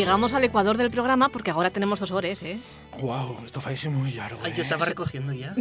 llegamos al ecuador del programa porque ahora tenemos 2 horas, ¿eh? Guau, esto fue muy largo. Ay, yo estaba recogiendo ya.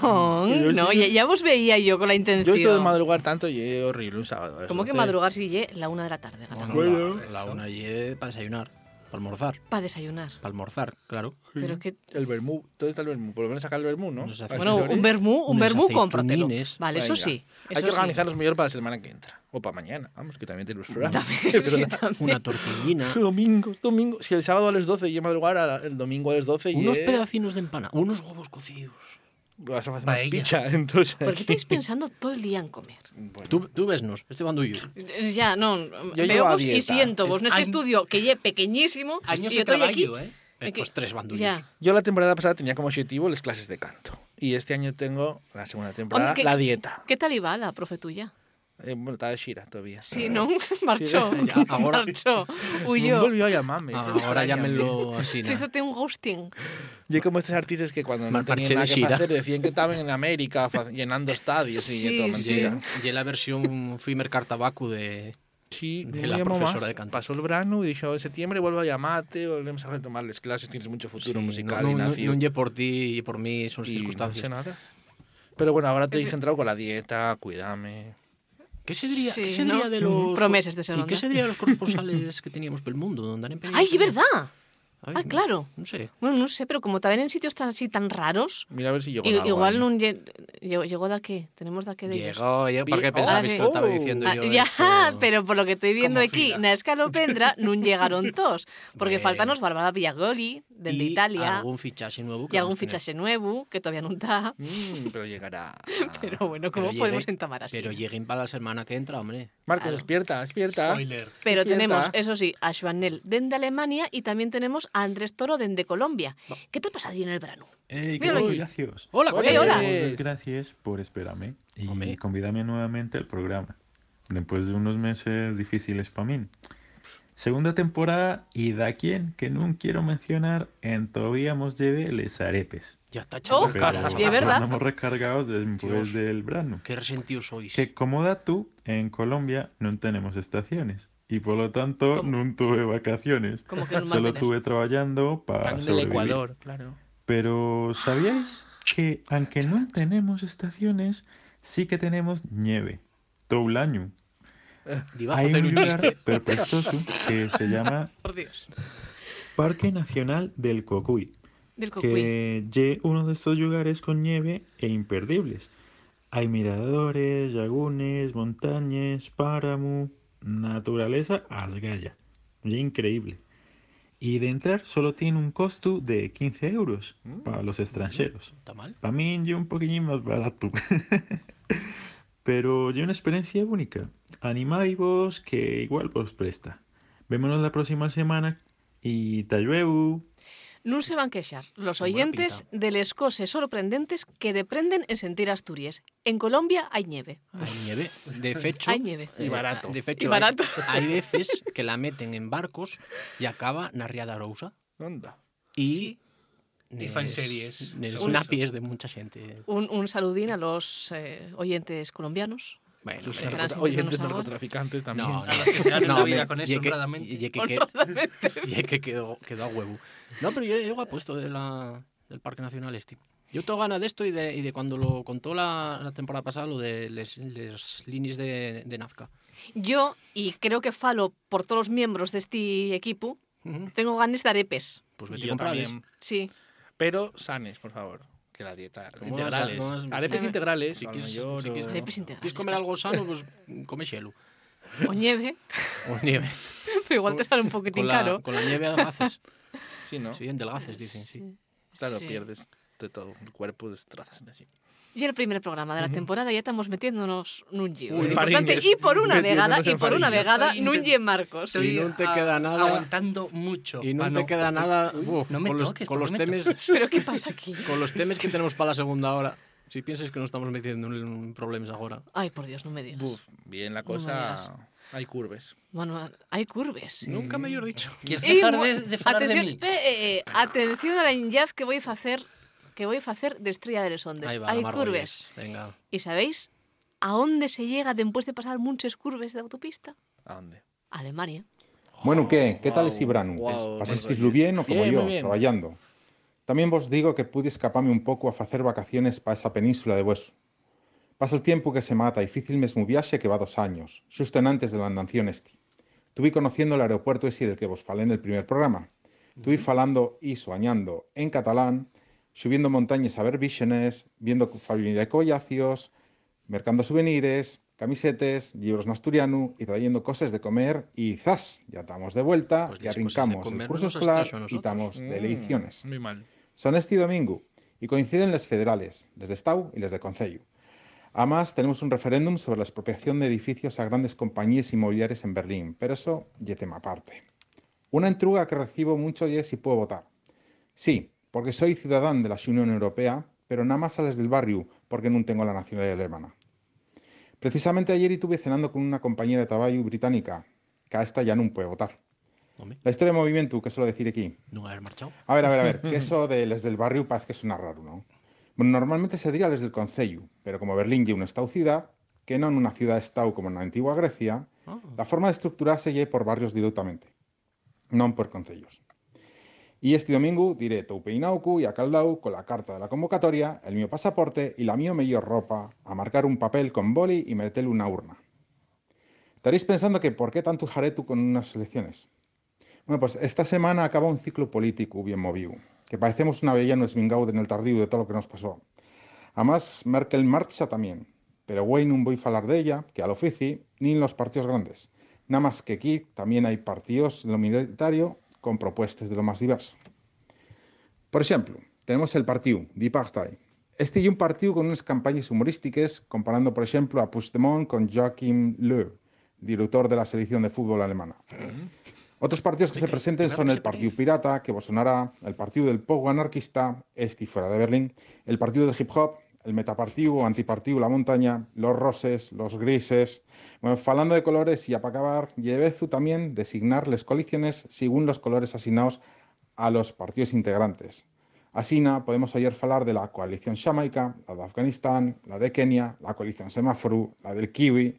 No, ya vos veía yo con la intención. Yo esto de madrugar tanto y es horrible un sábado. ¿Cómo que madrugar si llegue la 1 de la tarde? Bueno, la una y para desayunar, para almorzar. Para desayunar. Para almorzar, claro. Pero que... El vermú, ¿dónde está el vermú? Por lo menos sacar el vermú, ¿no? Nos hace- Bueno, Unas un vermú, cómpratelo. aceitunines. Vale, eso Venga. sí. Hay eso que sí. organizarnos mejor para la semana que entra. O para mañana, vamos, que también tenemos programa. También, sí, también. Una tortillina, Domingo. Si el sábado a las 12 y madrugar, el domingo a las 12 y unos pedacinos de empana, unos huevos cocidos. vas a hacer más Paella. picha, entonces. ¿Por qué estáis pensando todo el día en comer? Bueno, Tú vesnos, este bando yo. Ya, no, Yo llevo veo a vos y dieta. siento vos. En este Años- estudio que lle pequeñísimo Años y de estoy aquí. trabajo, ¿eh? Estos 3 bandullos. Ya. yo la temporada pasada tenía como objetivo las clases de canto. Y este año tengo, la segunda temporada, Oye, la dieta. ¿Qué tal iba la profe tuya? Bueno, está de Shira todavía. Sí, ¿no? Marchó. Ya, ahora- Marchó. No Huyó. volvió a llamarme. Ahora llámenlo así, ¿no? Hízote un ghosting. Yo como estos artistas que cuando no Marché tenían de nada que Shira. hacer decían que estaban en América llenando estadios y Sí, toda sí. mentira. Y la versión fui mercar tabaco de... Sí, De no la llamó profesora más. de canto. Pasó el verano y dijo, en septiembre vuelvo a llamarte, volvemos a retomar las clases, tienes mucho futuro Sí, musical, no Ignacio. lle por ti y por mí, son Y no sé circunstancias. nada. Pero bueno, ahora estoy centrado con la dieta, cuídame. ¿Qué se diría, Sí, ¿qué se ¿no? diría de los... Promesas de ser ¿Y qué onda. se diría de los corresponsales que teníamos por el mundo? Donde han empeñado? ¡Ay, es verdad! Ay, Ah, claro. No sé. Bueno, no sé, pero como también en sitios tan así tan raros, Mira a ver si llego a algo igual ahí. non llegó de qué, tenemos de qué de ellos. Llegó, ¿por qué Ah, pensabais sí. que lo estaba diciendo Ah, yo? ya, esto? pero por lo que estoy viendo Como aquí, fila. na escalopendra non llegaron todos, porque Bueno. faltanos Bárbara Villagoli, desde Y Italia, algún fichaje nuevo. y algún fichaje nuevo, que todavía non está. Pero llegará. Pero bueno, ¿cómo Pero podemos llegue- entamar así? Pero lleguen para la semana que entra, hombre. Marcos, Claro. despierta. Spoiler. Pero Despierta. tenemos, eso sí, a Joanel dende Alemania y también tenemos a Andrés Toro dende Colombia. ¿Qué te pasa allí en el verano? ¡Ey, Míralo qué ahí. gracias! Hola, Oye, hola. Pues, Gracias por esperarme y Hombre. convidarme nuevamente al programa, después de unos meses difíciles para mí. Segunda temporada y da quien que no quiero mencionar en todavía nos lleve les arepes. Ya está Oh, echando Pero cara, sí, es verdad. andamos recargados después Dios. del verano. Qué resentidos sois. Que como dato, en Colombia no tenemos estaciones y por lo tanto ¿Cómo? no tuve vacaciones. Como que non Solo mantener. tuve trabajando para Pan del sobrevivir. Ecuador, claro. Pero ¿sabíais que aunque no tenemos estaciones, sí que tenemos nieve todo el año? Iba a Hay hacer un un lugar chiste. perfectoso que se llama Por Dios. Parque Nacional del Cocuy, Del Cocuy. que es uno de estos lugares con nieve e imperdibles. Hay miradores, lagunes, montañas, páramo, naturaleza asgaya. Es increíble. Y de entrar solo tiene un costo de 15 euros para los extranjeros. ¿Está mal? Para mí es un poquillín más barato. Pero es una experiencia única. Animáis que igual vos presta. Vémonos la próxima semana y ta luego. Non se van queixar los Con buena oyentes pinta. de les coses sorprendentes que deprenden en sentir Asturias. En Colombia hay nieve. Hay nieve. De fecho, Hay nieve. Y barato. De fecho, Y barato. Hay veces que la meten en barcos y acaba na Ría de Arousa Onda. y... Y fan series. Nes Un- napies de mucha gente. Un saludín a los oyentes colombianos. Bueno, Sus hombre, Estarán oyentes sintiéndonos ahora. narcotraficantes también. No, A los que se ganen la vida hombre, con y esto que- honradamente. y que Honradamente. y que quedó a huevo. No, pero yo llego a puesto del Parque Nacional este. Yo tengo ganas de esto y de cuando lo contó la temporada pasada, lo de les líneas de Nazca. Yo, y creo que falo por todos los miembros de este equipo, Ujú. tengo ganas de arepes. Pues Y vete a yo comprarles. también. Sí. Pero sanes, por favor. Que la dieta. ¿Cómo Integrales. vas a- cómo vas a- Arepes Sí. integrales. Si al quieres- mayor si o- quieres- Arepes integrales. ¿Quieres comer algo sano? Pues come xelo. O nieve, O nieve. pero igual te sale un poquitín caro. Con la nieve adelgaces. Sí, ¿no? Sí, endelgaces, dicen, sí. Claro, Sí. pierdes de todo. El cuerpo destrozas. Así. Y el primer programa de la temporada ya estamos metiéndonos nun lle. Uy, Importante, fariñes. y por una vegada, Metiéndonos en y por una fariñes. vegada, Soy nun inter- lle Marcos. Estoy no te queda nada- aguantando mucho. Y no pa te queda nada no me con los, toques, con los por lo menos. temas Pero ¿qué pasa aquí? con los temas que tenemos para la segunda hora. Si piensas que nos estamos metiendo en problemas ahora. Ay, por Dios, no me digas. Buf, bien la No me cosa. digas. Hay curves. Bueno, hay curves. Nunca mejor dicho. ¿Quieres Y dejar mo- de falar de atención, mí? atención a la inllaz que voy a hacer de Estrella de los Ondes. Ahí va, Hay la curves. Margolles. Venga. ¿Y sabéis a dónde se llega después de pasar muchas curves de autopista? ¿A dónde? A Alemania. Bueno, ¿qué tal es Ibranu? Guau, Pasestislo bien o como Bien, yo, muy bien. traballando? También vos digo que pude escaparme un pouco a facer vacaciones pa esa península de Bueso. Pasa el tiempo que se mata, difícil mesmo viaxe que va 2 años, xusto en antes de la andanción esti. Tuve conociendo el aeropuerto ese del que vos falé en el primer programa. Tuve falando y soñando en catalán, subiendo montañas a ver vírgenes, viendo familia de collacios, mercando souvenirs, camisetes, libros en asturiano y trayendo cosas de comer y ¡zas! Ya estamos de vuelta Pues y las cosas de arrincamos el comer curso nos has escolar traído a y nosotros. estamos de elecciones. Muy mal. Son este domingo y coinciden les federales, les de Estado y les de Concello. Además, tenemos un referéndum sobre la expropiación de edificios a grandes compañías inmobiliarias en Berlín, pero eso ya tema aparte. Una entruga que recibo mucho y es si puedo votar. Sí, porque soy ciudadano de la Unión Europea, pero nada más a les del barrio, porque no tengo la nacionalidad alemana. Precisamente ayer estuve cenando con una compañera de trabajo británica, que a esta ya no puede votar. Home, La historia de movimiento, ¿qué suelo decir aquí? non haber marchado. A ver, que eso de les del barrio parece que suena raro, ¿no? Bueno, normalmente se diría les del concello, pero como Berlín é un estado-ciudad, que non unha ciudad-estado como na antigua Grecia, la forma de estructurarse é por barrios directamente, non por concellos. Y este domingo diré tou peinaucu y acaldau con la carta de la convocatoria, el mío pasaporte y la mío mellor ropa a marcar un papel con boli y meterle una urna. Estaréis pensando que por qué tanto jaretu con unas elecciones. Bueno, pues esta semana acaba un ciclo político bien movido, que parecemos una bella no esmingau en el tardío de todo lo que nos pasó. Además, Merkel marcha también, pero güey no voy a falar de ella, que al ofici, ni en los partidos grandes. Nada más que aquí también hay partidos de lo minoritario con propuestas de lo más diverso. Por ejemplo, tenemos el partido, Die Partei. Este y un partido con unas campañas humorísticas, comparando, por ejemplo, a Puigdemont con Joachim Löw, director de la selección de fútbol alemana. Otros partidos que se presenten son el Partido Pirata, que vos sonará, el Partido del Pogo Anarquista, este y fuera de Berlín, el Partido del Hip Hop, el Metapartido o Antipartido La Montaña, los Roses, los Grises. Bueno, falando de colores y para acabar, llevezu también designar las coaliciones según los colores asignados a los partidos integrantes. Así podemos oír falar de la coalición Jamaica, la de Afganistán, la de Kenia, la coalición Semáforo, la del Kiwi.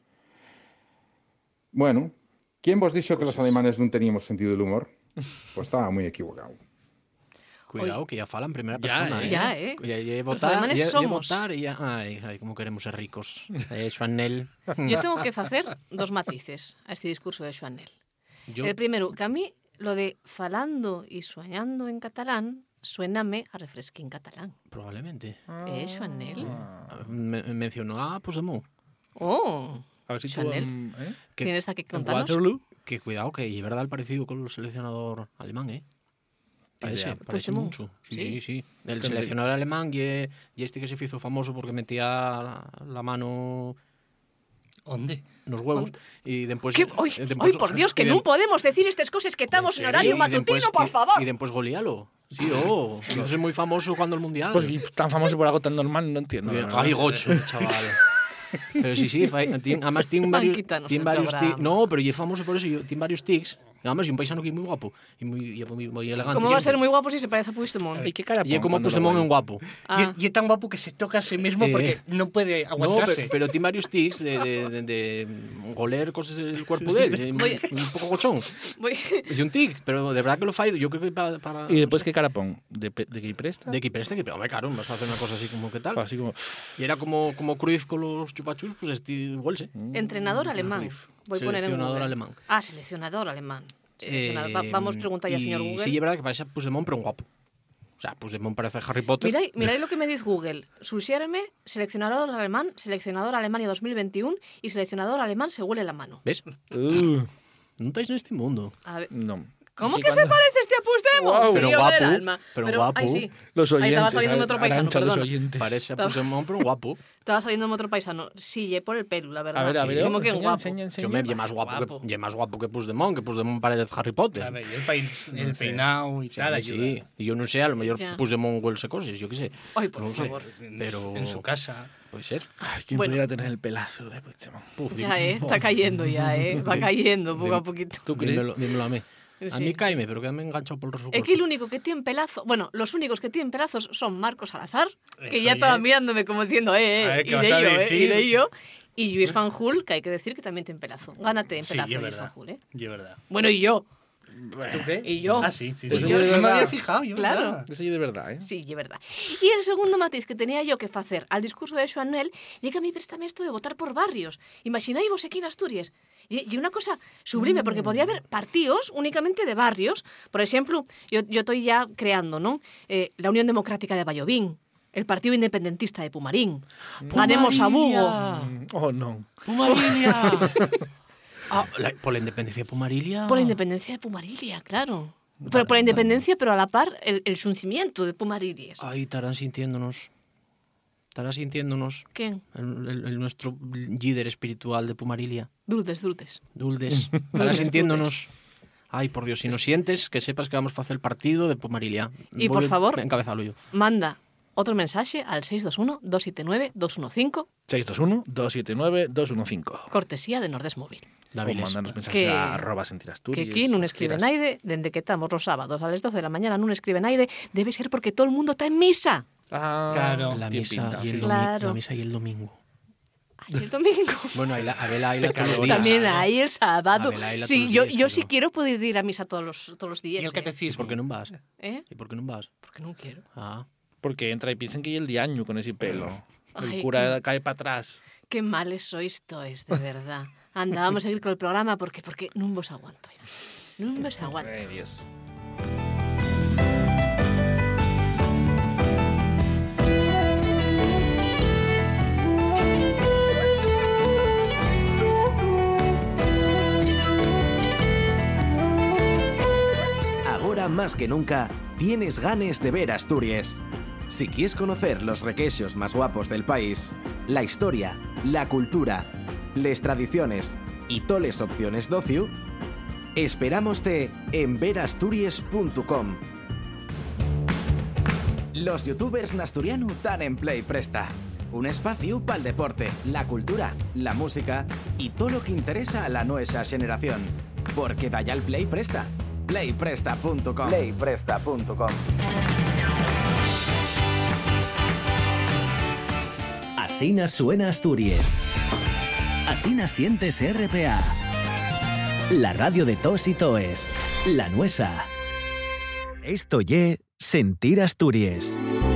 Bueno, ¿quién vos dijo que los alemanes no teníamos sentido del humor? Pues estaba muy equivocado. Cuidado, que ya fala en primera Ya, persona, Ya, ¿eh? Ya Los alemanes ya somos. votar y ya... Ay, como queremos ser ricos. Chanel. Yo tengo que hacer dos matices a este discurso de Joanel. Yo, El primero, que a mí lo de falando y soñando en catalán suéname a refresquín catalán. probablemente. Joanel? Mencionó a Puigdemont. Oh, A ver si tú... Chanel. Que, ¿tienes que en contarnos? Waterloo. que cuidado, que es verdad el parecido con el seleccionador alemán, ¿eh? Parece Puigdemont. mucho. Sí, Sí. sí. El seleccionador alemán y este que se hizo famoso porque metía la mano Onde? nos huevos y después... ¿Qué? ¡Ay, por Dios, que no podemos decir estas cosas que estamos en horario matutino, por favor! Y después golealo. Sí, eso es muy famoso cuando el Mundial. Pues y tan famoso por algo tan normal, no entiendo. la verdad. Ay, gocho, chaval. Pero sí, además tiene varios, quítanos tiene el varios programa. tics. No, pero y es famoso por eso, tiene varios tics. Además, y un paisano que es muy guapo y muy elegante. ¿Cómo va a ser siempre. muy guapo si se parece a Puigdemont? ¿Y qué cara Y es como cuando lo Puigdemont ven? en guapo. Ah. Y es tan guapo que se toca a sí mismo porque no puede No, aguantarse. pero tiene varios tics de goler cosas del cuerpo de él. Un poco gochón. Voy- Es un tic, pero de verdad que lo fallo. Yo creo que para ¿Y después qué cara pon? ¿De qué presta? de que hombre, claro, vas a hacer una cosa así como que tal. Así como... Y era como Cruyff con los chupachus, pues este igual, sí. Entrenador alemán. Voy a poner en Seleccionador Google. alemán. Ah, seleccionador alemán. Seleccionador. Vamos a preguntar ya, señor Google. Sí, es verdad que parece a Puigdemont, pero un guapo. O sea, Puigdemont parece Harry Potter. Mirai lo que me dice Google. Sugiéreme seleccionador Alemania 2021 y seleccionador alemán se huele la mano. ¿Ves? No estáis en este mundo. A ver, No. ¿cómo Es que se cuando- parece este a Puigdemont? Guau. Pero Frío guapo, del alma. pero guapo. Ay, sí. Los Ahí oyentes. estaba saliendo otro paisano, Arantxa, los perdona. oyentes. Parece a Puigdemont, pero guapo. Estaba saliendo otro paisano. Sí, ye por el pelo, la verdad. A ver, Como que enseña, guapo. enseña, Yo me enseña. y más guapo, Guapo. y más guapo que Puigdemont parece Harry Potter. ¿Sabes? El peinado y tal ayuda. Sí, y yo no sé, a lo mejor Ya. Puigdemont huelse cosas, yo qué sé. Ay, por no lo sé, favor. pero En su casa. puede ser. Ay, ¿quién Bueno. pudiera tener el pelazo de Puigdemont? Puf, Ya, está cayendo ya, va cayendo poco a poquito. ¿Tú crees? dímelo a mí. A Sí. mí caime, pero quédame enganchado por los Aquí el único que tiene pelazo, bueno, los únicos que tienen pelazos son Marcos Salazar, que Eso ya estaba ye. mirándome como diciendo, A ver, y ¿qué de vas a ello, decir? y de ello. Y Luis Fanjul, que hay que decir que también tiene pelazo. Gánate en Sí, pelazo, es Luis verdad. Fanjul, ¿eh? Y es verdad. Bueno, y yo. ¿Tú qué? Y yo. Ah, sí, sí. Eso sí. yo de No me verdad. había fijado, yo. Claro. verdad. Eso yo de verdad, ¿eh? Sí, es verdad. Y el segundo matiz que tenía yo que hacer al discurso de Joanel llega a mí préstame esto de votar por barrios. Imagináis vos aquí en Asturias. Y una cosa sublime, porque podría haber partidos únicamente de barrios. Por ejemplo, yo estoy ya creando, ¿no? La Unión Democrática de Vallovín, el Partido Independentista de Pumarín, Ganemos a Bugo. Oh, no. ¡Pumarilia! Por la independencia de Pumarilia. Por la independencia de Pumarilia, claro. Pero por la independencia, pero a la par el suncimiento de Pumarilis. Ahí estarán sintiéndonos. Estará sintiéndonos ¿Quién? nuestro líder espiritual de Pumarilia. Dulces, dulces. Duldes. Estará sintiéndonos. Ay, por Dios, si nos sientes, que sepas que vamos a hacer el partido de Pumarilia. Y, por favor, encabezalo yo. Manda otro mensaje al 621-279-215, 621-279-215. cortesía de Nordes Móvil. O Daviles. mandarnos mensajes Que- a @sentirasturias. Que aquí no escribe naide, desde que estamos los sábados a las 12 de la mañana no escribe naide, debe ser porque todo el mundo está en misa. Ah, Claro. La tiene misa, pinta, y el sí. Claro. la misa y el domingo. Ay, el domingo. Bueno, ahí a Vela todos los Pecadora. días. También hay el sábado. A Belaila Sí, todos los yo, días, yo pero- sí quiero poder ir a misa todos los días. Y el ¿Y catecismo. por qué no vas? ¿Eh? ¿Y por qué no vas? Porque no quiero. Ah. Porque entra y piensan que hay el diaño con ese pelo. Ay, El cura cae para atrás. Qué males sois todos, de verdad. Anda, vamos a seguir con el programa porque no vos aguanto. No vos aguanto. Ay, Dios. Ahora más que nunca, tienes ganes de ver Asturias. Si quieres conocer los requeixos más guapos del país, la historia, la cultura, les tradiciones y toles opciones d'ocio, esperámoste en verasturies.com. Los youtubers nasturiano tan en Play Presta. Un espacio para el deporte, la cultura, la música y todo lo que interesa a la nueva generación. Porque da ya el Play Presta. Playpresta.com. Playpresta.com. Asina suena Asturias. Asina sientes RPA. La radio de tos y toes. La nuesa. Esto ye Sentir Asturias.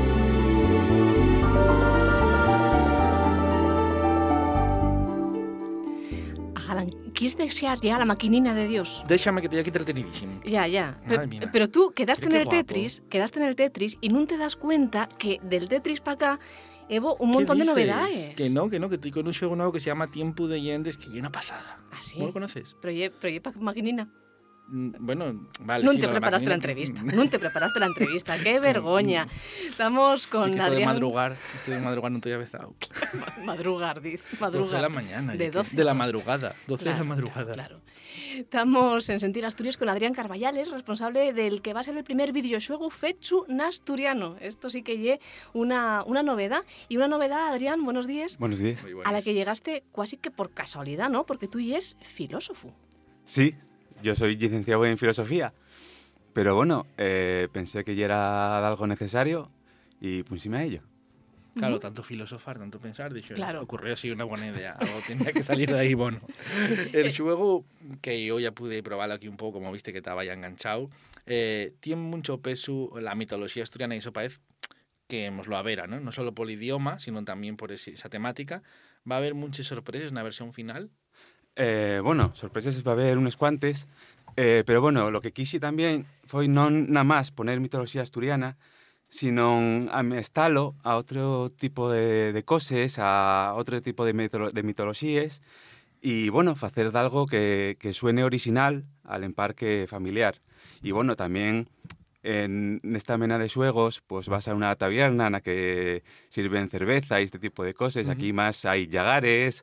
Alan, ¿quieres desear ya la maquinina de Dios? Déjame que te aquí entretenidísimo. Ya, ya. Madre mía. Pero tú quedaste Mira en qué el guapo. Tetris, y no te das cuenta que del Tetris para acá hubo un montón de ¿Qué dices? novedades. Que no, que estoy con un juego nuevo que se llama Tiempo de Yendes, que ya una pasada. ¿Ah, sí? ¿No lo conoces? Pero ye pa' maquinina. Bueno, vale. No sí, te lo de preparaste la máquina- entrevista. No te preparaste la entrevista. ¡Qué vergoña! Estamos Sí, con que esto de Adrián. madrugar, no estoy avezado. Madrugar, dice. 12 Madrugar. de la mañana. De ya que- 12 de la a 12. madrugada. 12 de la madrugada. Claro. Estamos en Sentir Asturias con Adrián Carballales, responsable del que va a ser el primer videojuego fechu nasturiano. Esto sí que lle una novedad. Y una novedad, Adrián, buenos días, Buenos días. Muy a la buenas. que llegaste casi que por casualidad, ¿no? Porque tú es filósofo. Sí, yo soy licenciado en filosofía, pero bueno, pensé que ya era algo necesario y pusime a ello. Claro, tanto filosofar, tanto pensar, dije, Claro. ocurrió así una buena idea, algo tenía que salir de ahí, bueno. El juego, que yo ya pude probarlo aquí un poco, como viste que estaba ya enganchado, tiene mucho peso la mitología asturiana y eso parece que nos lo avera, ¿no? No solo por el idioma, sino también por esa temática. Va a haber muchas sorpresas en la versión final. Bueno, sorpresas va a haber unos cuantes, pero bueno, lo que quise también fue no nada más poner mitología asturiana, sino amestalo a otro tipo de cosas, a otro tipo de mitologías, y bueno, hacer de algo que suene original al emparque familiar. Y bueno, también en esta mena de juegos, pues vas a una taberna en la que sirven cerveza y este tipo de cosas. Aquí más hay llagares,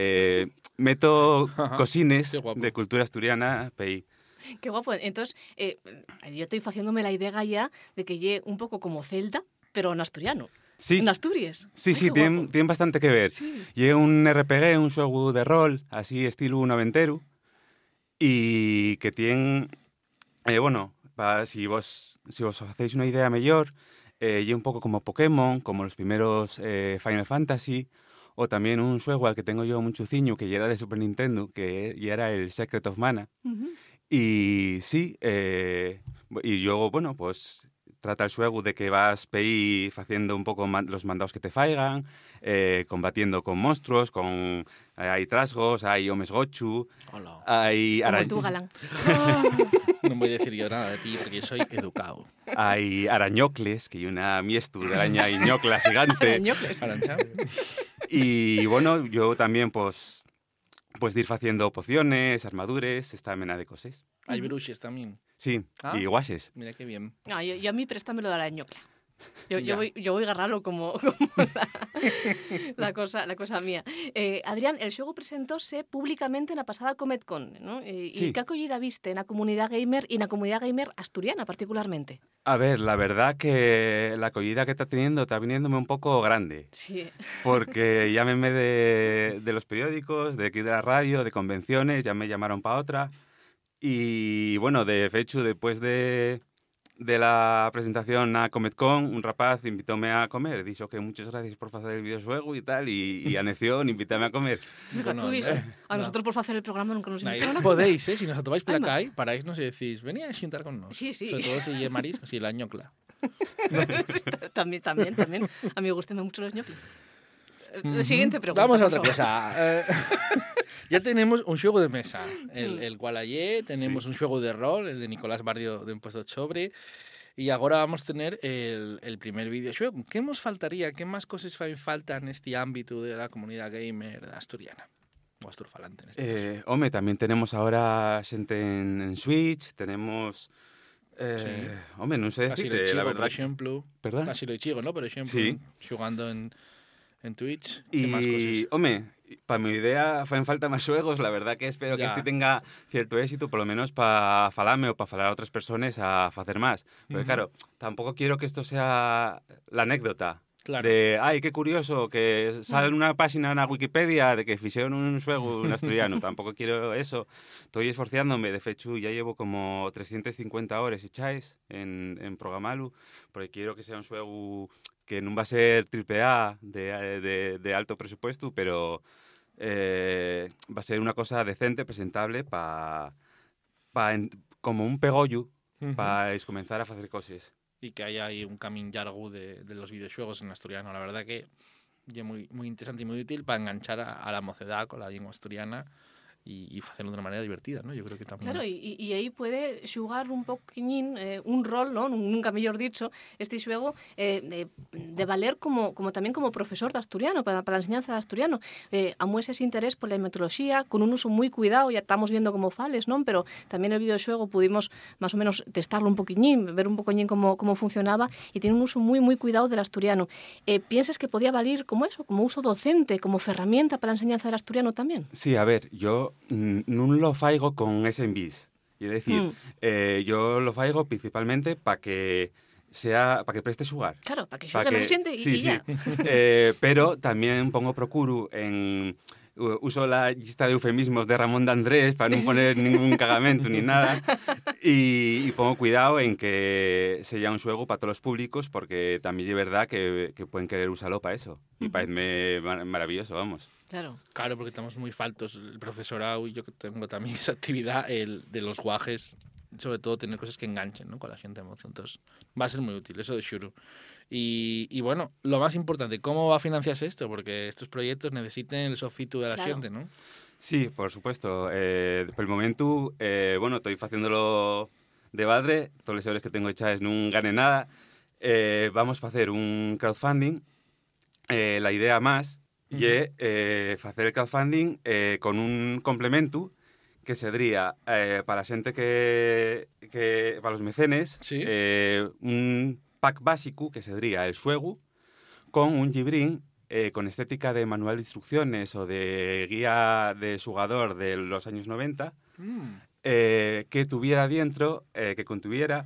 meto cosines Qué guapo. de cultura asturiana, pei. Qué guapo. Entonces, yo estoy haciéndome la idea ya de que lle un poco como Zelda, pero en asturiano. Sí, En Asturias. sí, Ay, sí, qué guapo. tienen bastante que ver. Sí. Y es un RPG, un juego de rol, así estilo noventero, y que tiene Bueno, si vos hacéis una idea mellor, y un pouco como Pokémon, como los primeros Final Fantasy, o también un xuego al que tengo yo un chuciño que ya era de Super Nintendo, que ya era el Secret of Mana. Y sí, y yo, bueno, pues trata el xuego de que vas peí facendo un pouco los mandados que te faigan, combatiendo con monstruos, hai trasgos, hai homes gochu, hai Como tú, Galán. No voy a decir yo nada de ti porque soy educado. hai arañocles, que hai unha miestu de araña iñocla gigante. Arañocles. Arancha. Y bueno, yo también, pues de ir haciendo pociones, armadures, esta mena de cosas. Hay bruches también. Sí, Ah. y guases. Mira qué bien. Yo a mí préstamelo de arañocla. Yo Ya. voy a agarrarlo como la cosa mía. Adrián, el xogo presentóse públicamente na pasada CometCon, ¿no? Sí. E que acollida viste na comunidade gamer e na comunidade gamer asturiana particularmente? A ver, la verdad que la acogida que está viniéndome un poco grande. Sí. Porque llámenme de los periódicos, de aquí de la radio, de convenciones, ya me llamaron para otra. Y bueno, de hecho, después de la presentación a CometCon, un rapaz invitóme a comer. Dijo que muchas gracias por hacer el videojuego y tal, y aneció en invitarme a comer. Venga, Bueno, tú viste. A no. nosotros por hacer el programa nunca nos invitaron. Podéis, si nos atomáis por Anda. la calle, paráisnos y decís, venía a xuntar con nos. Sí, sí. Sobre todo si es marisco, si la ñocla. también. A mí me gustan mucho los ñoquis. Siguiente pregunta. Vamos a por otra favor. cosa. Ya tenemos un juego de mesa, el Gualayé, tenemos un juego de rol, el de Nicolás Barrio de Impuesto Sobre, y ahora vamos a tener el primer videojuego. ¿Qué nos faltaría? ¿Qué más cosas faltan en este ámbito de la comunidad gamer asturiana? O asturfalante en este caso. Hombre, también tenemos ahora gente en Switch, tenemos... Sí. Hombre, non sei Así lo decirte, la Ichigo, por verdad. ejemplo. Perdón? Así lo Ichigo, ¿no? Por ejemplo, Sí. jugando en Twitch. ¿Qué más Y, cosas? hombre, para mi idea fan falta más juegos, la verdad que espero que Ya. este tenga cierto éxito, por lo menos para falarme o para falar a otras personas a hacer más. Porque Ujú. claro, tampoco quiero que esto sea la anécdota. Claro. De, ay, qué curioso, que sale en una página en la Wikipedia de que fixeron un juego en asturiano. Tampoco quiero eso. Estoy esforzándome, de hecho ya llevo como 350 horas hechas en programarlo, porque quiero que sea un juego que no va a ser AAA de alto presupuesto, pero va a ser una cosa decente, presentable, como un pegollo, Ujú. para comenzar a hacer cosas. Y que haya ahí un camino largo de los videojuegos en asturiano. La verdad que es muy, muy interesante y muy útil para enganchar a la mocedad con la lengua asturiana y hacerlo de una manera divertida, ¿no? Yo creo que también... Claro, y aí puede xugar un poquín, un rol, ¿no? Nunca mellor dicho, este xuego de valer como tamén como profesor de asturiano, para a enseñanza de asturiano. Amues ese interés pola metodoloxía, con un uso moi cuidado, ya estamos viendo como fales, non? Pero tamén el videoxuego pudimos más o menos testarlo un poquillín, ver un poquillín como funcionaba, y tiene un uso moi cuidado del asturiano. Piensas que podía valer como eso, como uso docente, como ferramenta para a enseñanza del asturiano tamén? Sí, a ver, yo no lo faigo con ese envis. Es decir, yo lo faigo principalmente para que preste xugar. Claro, para que xugue la xente sí, y ya. Pero también pongo procuro en... Uso la lista de eufemismos de Ramón de Andrés para no poner ningún cagamento ni nada, y pongo cuidado en que sea un xuego para todos los públicos, porque también es verdad que pueden querer usarlo para eso. Y parece maravilloso, vamos. Claro. Claro, porque estamos muy faltos, el profesorado, y yo que tengo también esa actividad, el de los guajes, sobre todo tener cosas que enganchen, ¿no? Con la gente emoción. Entonces, va a ser muy útil, eso de Shuru. Y bueno, lo más importante, ¿cómo va a financiarse esto? Porque estos proyectos necesitan el sofito de la Claro. gente, ¿no? Sí, por supuesto. Por el momento, bueno, estoy haciéndolo de badre, todos los euros que tengo hechas no gane nada. Vamos a hacer un crowdfunding. La idea más es hacer el crowdfunding con un complemento que sería para la gente para los mecenes, Sí. un pack básico que sería el xuego con un librín con estética de manual de instrucciones o de guía de jugador de los años 90, que tuviera dentro, que contuviera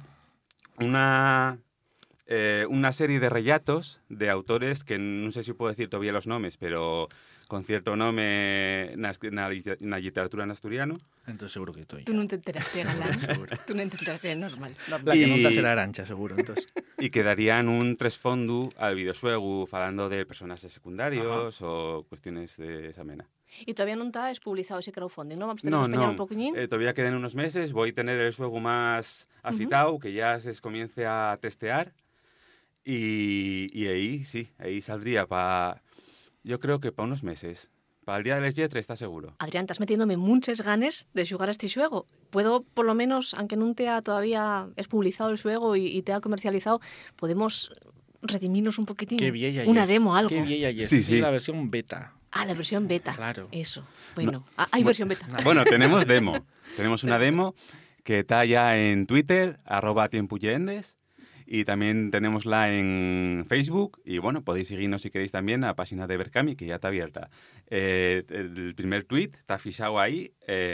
una serie de relatos de autores que no sé si puedo decir todavía los nombres, pero con cierto nome na literatura en asturiano. Entonces seguro que estoy. Tú non te enteraste, Galán. Tú non te enteraste, normal. La que non será Arancha, seguro, entonces. E quedarían un tresfondo al videojuego falando de personajes secundarios o cuestiones de esa mena. E todavía non está publicado ese crowdfunding, non? Vamos a tener No, que españar no. un poquillín. Todavía quedan unos meses. Voy a tener el juego más afitado, que ya se comience a testear. Y ahí, sí, ahí saldría yo creo que para unos meses. Para el Día de las Yetres, está seguro. Adrián, estás metiéndome muchas ganas de jugar a este juego. Puedo, por lo menos, aunque non tea todavía es publicado el juego y te ha comercializado, podemos redimirnos un poquitín. Qué vieja Una es. demo, algo. Qué vieja es. Sí, sí. Es la versión beta. Ah, la versión beta. Claro. Eso. Bueno, hay versión beta. Bueno, tenemos demo. Tenemos una demo que está ya en Twitter, @tiempuyendes. Y también tenemosla en Facebook. Y bueno, podéis seguirnos si queréis también a la página de Berkami, que ya está abierta. El primer tweet está fijado ahí,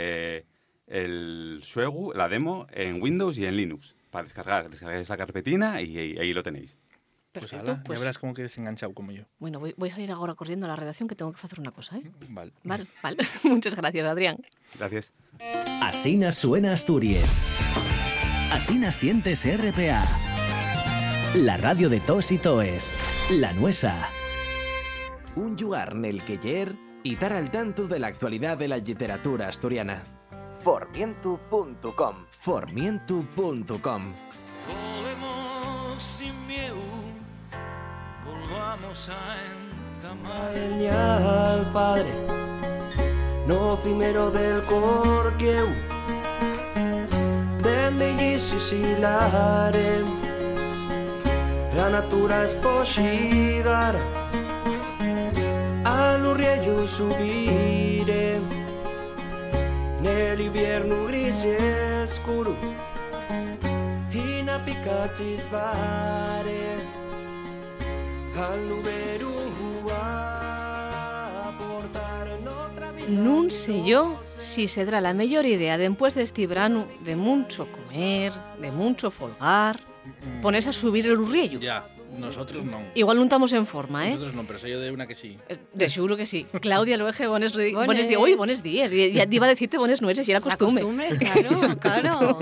el juego, la demo, en Windows y en Linux. Para descargar. Descargáis la carpetina y ahí lo tenéis. Pues Perfecto. ala, ya verás cómo quedes enganchado como yo. Bueno, voy a salir ahora corriendo a la redacción que tengo que hacer una cosa, ¿eh? Vale. Vale. Muchas gracias, Adrián. Gracias. Asina suena Asturias. Asina sientes RPA. La radio de tos y toes. La nuesa. Un lugar nel que yer y estar al tanto de la actualidad de la literatura asturiana. Formientu.com. Formientu.com. Volvemos sin miedo, volvamos a entamar. Al Padre, no cimero del Corqueu, dende Jesus hilare, la natura esposcigar, all'urriello subire, nell'inverno gris e scuro, in appicati svare, al numero a portare otra vida. Nun sé yo si será la mejor idea después de este verano de mucho comer, de mucho folgar, pones a subir el urriello. Ya, nosotros no. Igual non estamos en forma, ¿eh? Nosotros no, pero soy yo de una que sí. De seguro que sí. Claudia Luege, buenos días. Bones. Uy, buenos días. Ya iba a decirte buenas noches y era costumbre. Claro, claro.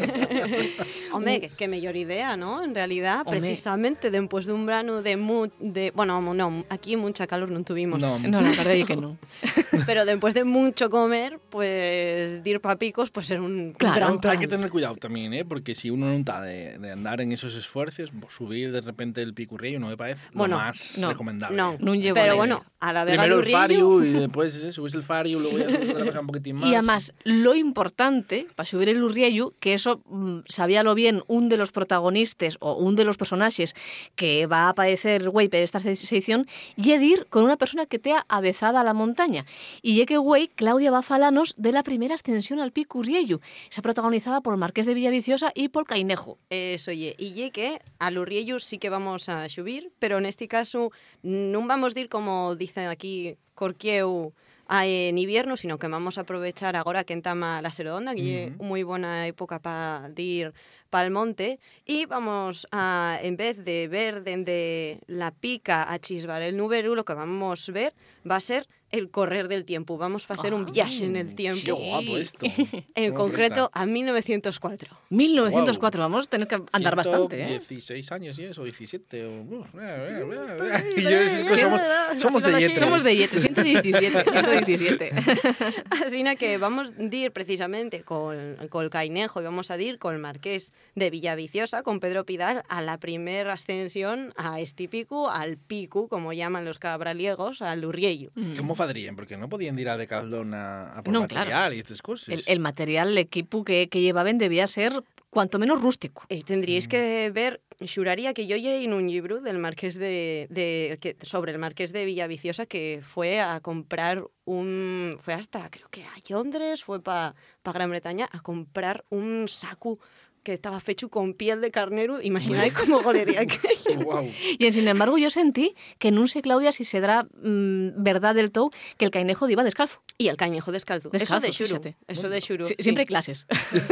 Hombre, qué mejor idea, ¿no? En realidad, Hombre. precisamente después de un verano bueno, no, aquí mucha calor no tuvimos. No, No, la verdad es que no. Pero después de mucho comer, pues dir pa picos, pues era un Claro, gran hay plan. que tener cuidado también, ¿eh? Porque si uno no está de andar en esos esfuerzos, subir de repente el picurrillo no me parece Bueno, lo más no, recomendable. No, Non llevo pero la bueno, idea. a la vega Primero do el río, fario y después subes el fario, luego ya subes otra cosa un poquitín más. Y además, lo importante para subir el urriello, que eso sabíalo bien un de los protagonistas o un de los personajes que va a aparecer güey en esta sección, y ir con una persona que tea avezada a la montaña. Y ye que güey, Claudia va a falanos de la primera ascensión al pico urriello, esa protagonizada por el Marqués de Villaviciosa y por Cainejo. Eso ye, y ye que al Urriello sí que vamos a subir, pero en este caso non vamos a ir como dicen aquí Corquieu en invierno, sino que vamos a aprovechar agora que entama la Serodonda, que é moi buena época para ir para el monte, y vamos a, en vez de ver desde la pica a chisbar el Nuberu, lo que vamos a ver va a ser el correr del tiempo. Vamos a hacer un viaje en el tiempo. Qué guapo esto. En ¿Cómo concreto, a 1904. 1904, vamos a tener que andar bastante, ¿eh? 16 años y eso, 17. Y yo esas cosas somos de yetres. Somos de Yetres, 117. Así que vamos a ir precisamente con el Cainejo y vamos a ir con el Marqués de Villaviciosa, con Pedro Pidal, a la primera ascensión a este pico, al pico, como llaman los cabraliegos, al Urriello. ¿Cómo fadrían? Porque no podían ir a Decathlon a por No, material claro. y estas cosas. El material, el equipo que llevaban debía ser cuanto menos rústico. Tendríais que ver, xuraría que yo llegué en un libro del Marqués sobre el Marqués de Villaviciosa, que fue a comprar fue hasta, creo que a Londres, fue para Gran Bretaña, a comprar un saco que estaba fecho con piel de carnero, imagináis cómo golería aquello. Wow. Y sin embargo yo sentí que non sé, Claudia, si se dará verdad del todo que el cainejo iba descalzo. Y el cañejo descalzo. Eso de xuru. fíjate. Eso de xuru. Sí, siempre hay clases.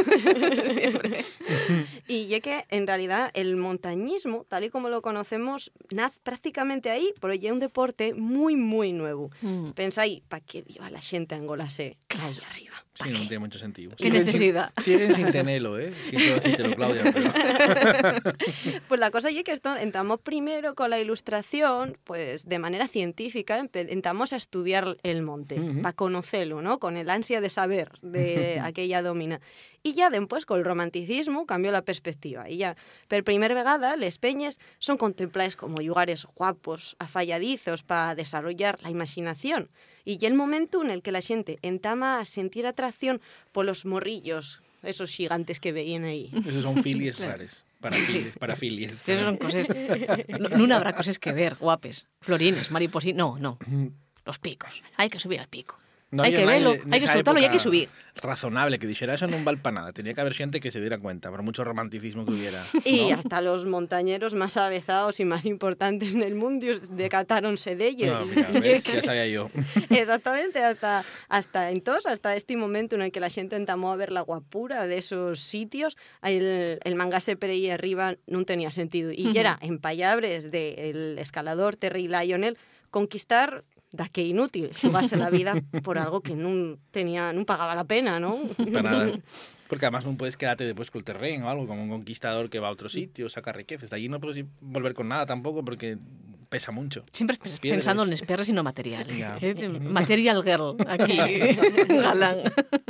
Siempre. Y ya que en realidad el montañismo, tal y como lo conocemos, nace prácticamente ahí, pero ya es un deporte muy, muy nuevo. Pensáis, ¿para qué iba la gente a engolase ahí arriba? Sí, no tiene mucho sentido. ¿Qué necesidad? Siguen sin tenerlo, ¿eh? Siento decírtelo, Claudia, pero... Pues la cosa es que esto entramos primero con la ilustración, pues de manera científica entramos a estudiar el monte, para conocerlo, ¿no? Con el ansia de saber de aquella domina. Y ya después, con el romanticismo, cambió la perspectiva. Y ya, per primer vegada, les peñes son contempladas como lugares guapos, afalladizos, para desarrollar la imaginación. Y ya el momento en el que la gente entama a sentir atracción por los morrillos, esos gigantes que veían ahí. Esos son filies rares. Para filies. Sí, eso son cosas... No habrá cosas que ver, guapes. Florines, mariposines... No. Los picos. Hay que subir al pico. No hay que verlo, hay que disfrutarlo y hay que subir. Razonable, que dijera eso non val para nada. Tenía que haber gente que se diera cuenta, por mucho romanticismo que hubiera. Y ¿no? hasta los montañeros más avezados y más importantes en el mundo decatáronse de ellos. No, mira, ves, ya sabía yo. Exactamente, hasta entonces, hasta este momento en el que la gente entamó a ver la guapura de esos sitios, el mangase per ahí arriba no tenía sentido. Y ya era en payabres del escalador Terry Lionel conquistar da que inútil jugarse la vida por algo que no pagaba la pena, ¿no? Para nada. Porque además no puedes quedarte después con el terreno o algo, como un conquistador que va a otro sitio, saca riquezas. De allí no puedes volver con nada tampoco porque pesa mucho. Siempre pensando en esperres y no material. Ya. Material girl, aquí, galán.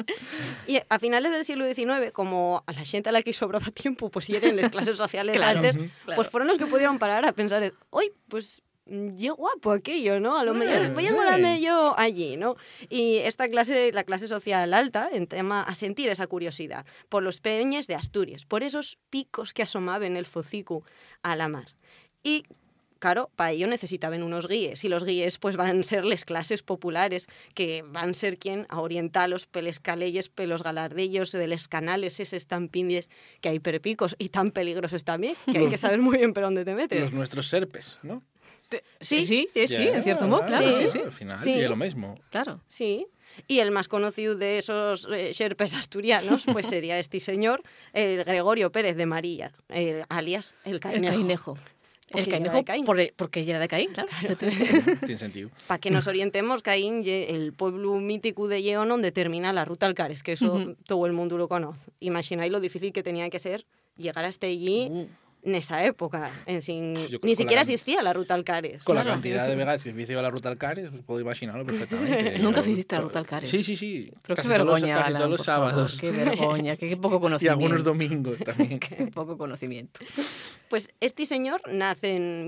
Y a finales del siglo XIX, como a la gente a la que sobraba tiempo, pues ir en las clases sociales Claro, antes, claro. pues fueron los que pudieron parar a pensar, hoy, pues... Yo guapo aquello, ¿no? A lo mejor voy a engolarme yo allí, ¿no? Y esta clase, la clase social alta, en tema a sentir esa curiosidad por los peñes de Asturias, por esos picos que asomaban el focico a la mar. Y claro, para ello necesitaban unos guíes, y los guíes pues van a ser las clases populares, que van a ser quien a orientarlos peles calelles, pelos galardellos, de los canales, esos tampindies que hay per picos y tan peligrosos también, que hay que saber muy bien por dónde te metes. Los nuestros serpes, ¿no? Sí, en cierto modo, claro. Sí. Al final, Sí. y es lo mismo. Claro. Sí. Y el más conocido de esos sherpes asturianos pues sería este señor, el Gregorio Pérez de María, alias el Cainejo. El Cainejo. Porque El era Cainejo de Caín. porque ella era de Caín, claro. Tiene sentido. Para que nos orientemos, Caín, el pueblo mítico de Lleón, donde termina la ruta Alcares, que eso todo el mundo lo conoce. Imagináis lo difícil que tenía que ser llegar hasta allí en esa época. Yo creo Ni que siquiera con la- existía la ruta Alcares. Con la cantidad de vegas que hice a la ruta Alcares, pues puedo imaginarlo perfectamente. Nunca hiciste la ruta Alcares. Sí. Pero qué Casi vergüenza, casi Galán, todos los por sábados. favor, qué vergüenza, qué poco Y conocimiento. algunos domingos también. Qué poco conocimiento. Pues este señor nace en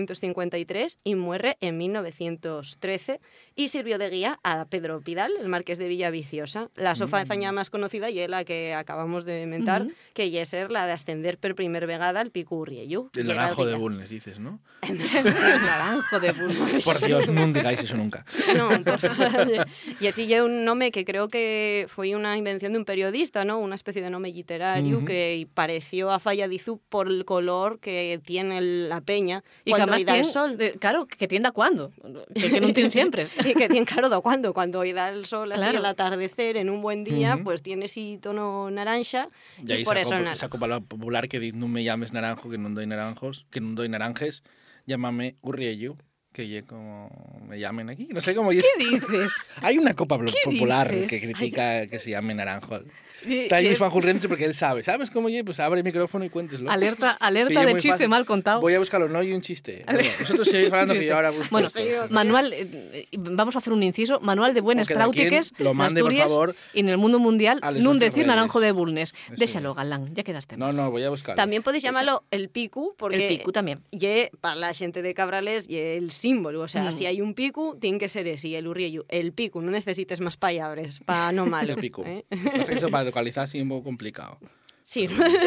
1853 y muere en 1913 y sirvió de guía a Pedro Pidal, el marqués de Villaviciosa. La hazaña más conocida y es la que acabamos de inventar, que ya es ser la de ascender per primer vegada al pico Urriellu. El Llegar naranjo de guía. Bulnes, dices, ¿no? El naranjo de Bulnes. Por Dios, no digáis eso nunca. No, por favor. Y así ya un nombre que creo que fue una invención de un periodista, ¿no? Una especie de nombre literario que pareció afalladizo por el color que tiene la peña Y que cuando además da el tiene, sol. claro, que tienda cuando, que non tiene siempre. Y que tiene claro da cuando hoy da el sol así Claro. al atardecer en un buen día, pues tiene ese tono naranja Y aí y por eso esa copa popular que di, non me llames naranjo, que non doy naranjos, que non doy naranjes, llámame Urriellu, que lle como me llamen aquí. No sé cómo... ¿Qué dices? Hay una copa popular dices? que critica que se llame naranjo. Y- Está ahí y- Luis Juan Jurrense porque él sabe. ¿Sabes cómo lle? Pues abre el micrófono y cuénteslo. Alerta Que lle de muy chiste fácil. mal contado. Voy a buscarlo, no hay un chiste. Bueno, vosotros seguís hablando que yo ahora busco. Bueno, cosas. manual, vamos a hacer un inciso, manual de buenas O que de aquí prácticas lo en mande, por Asturias favor, y en el mundo mundial, a les nun nuestras decir redes. naranjo de Bulnes. Eso Déxalo, galán, ya quedaste. No, voy a buscarlo. También podéis llamarlo el picu, porque El picu también. ye, para la gente de Cabrales ye el símbolo. O sea, si hay un picu, tiene que ser ese, y el Urriellu. El picu, no necesites más palabras para no malo. El pico. ¿eh? Pasa que eso para localizar sí es un poco complicado. Sí,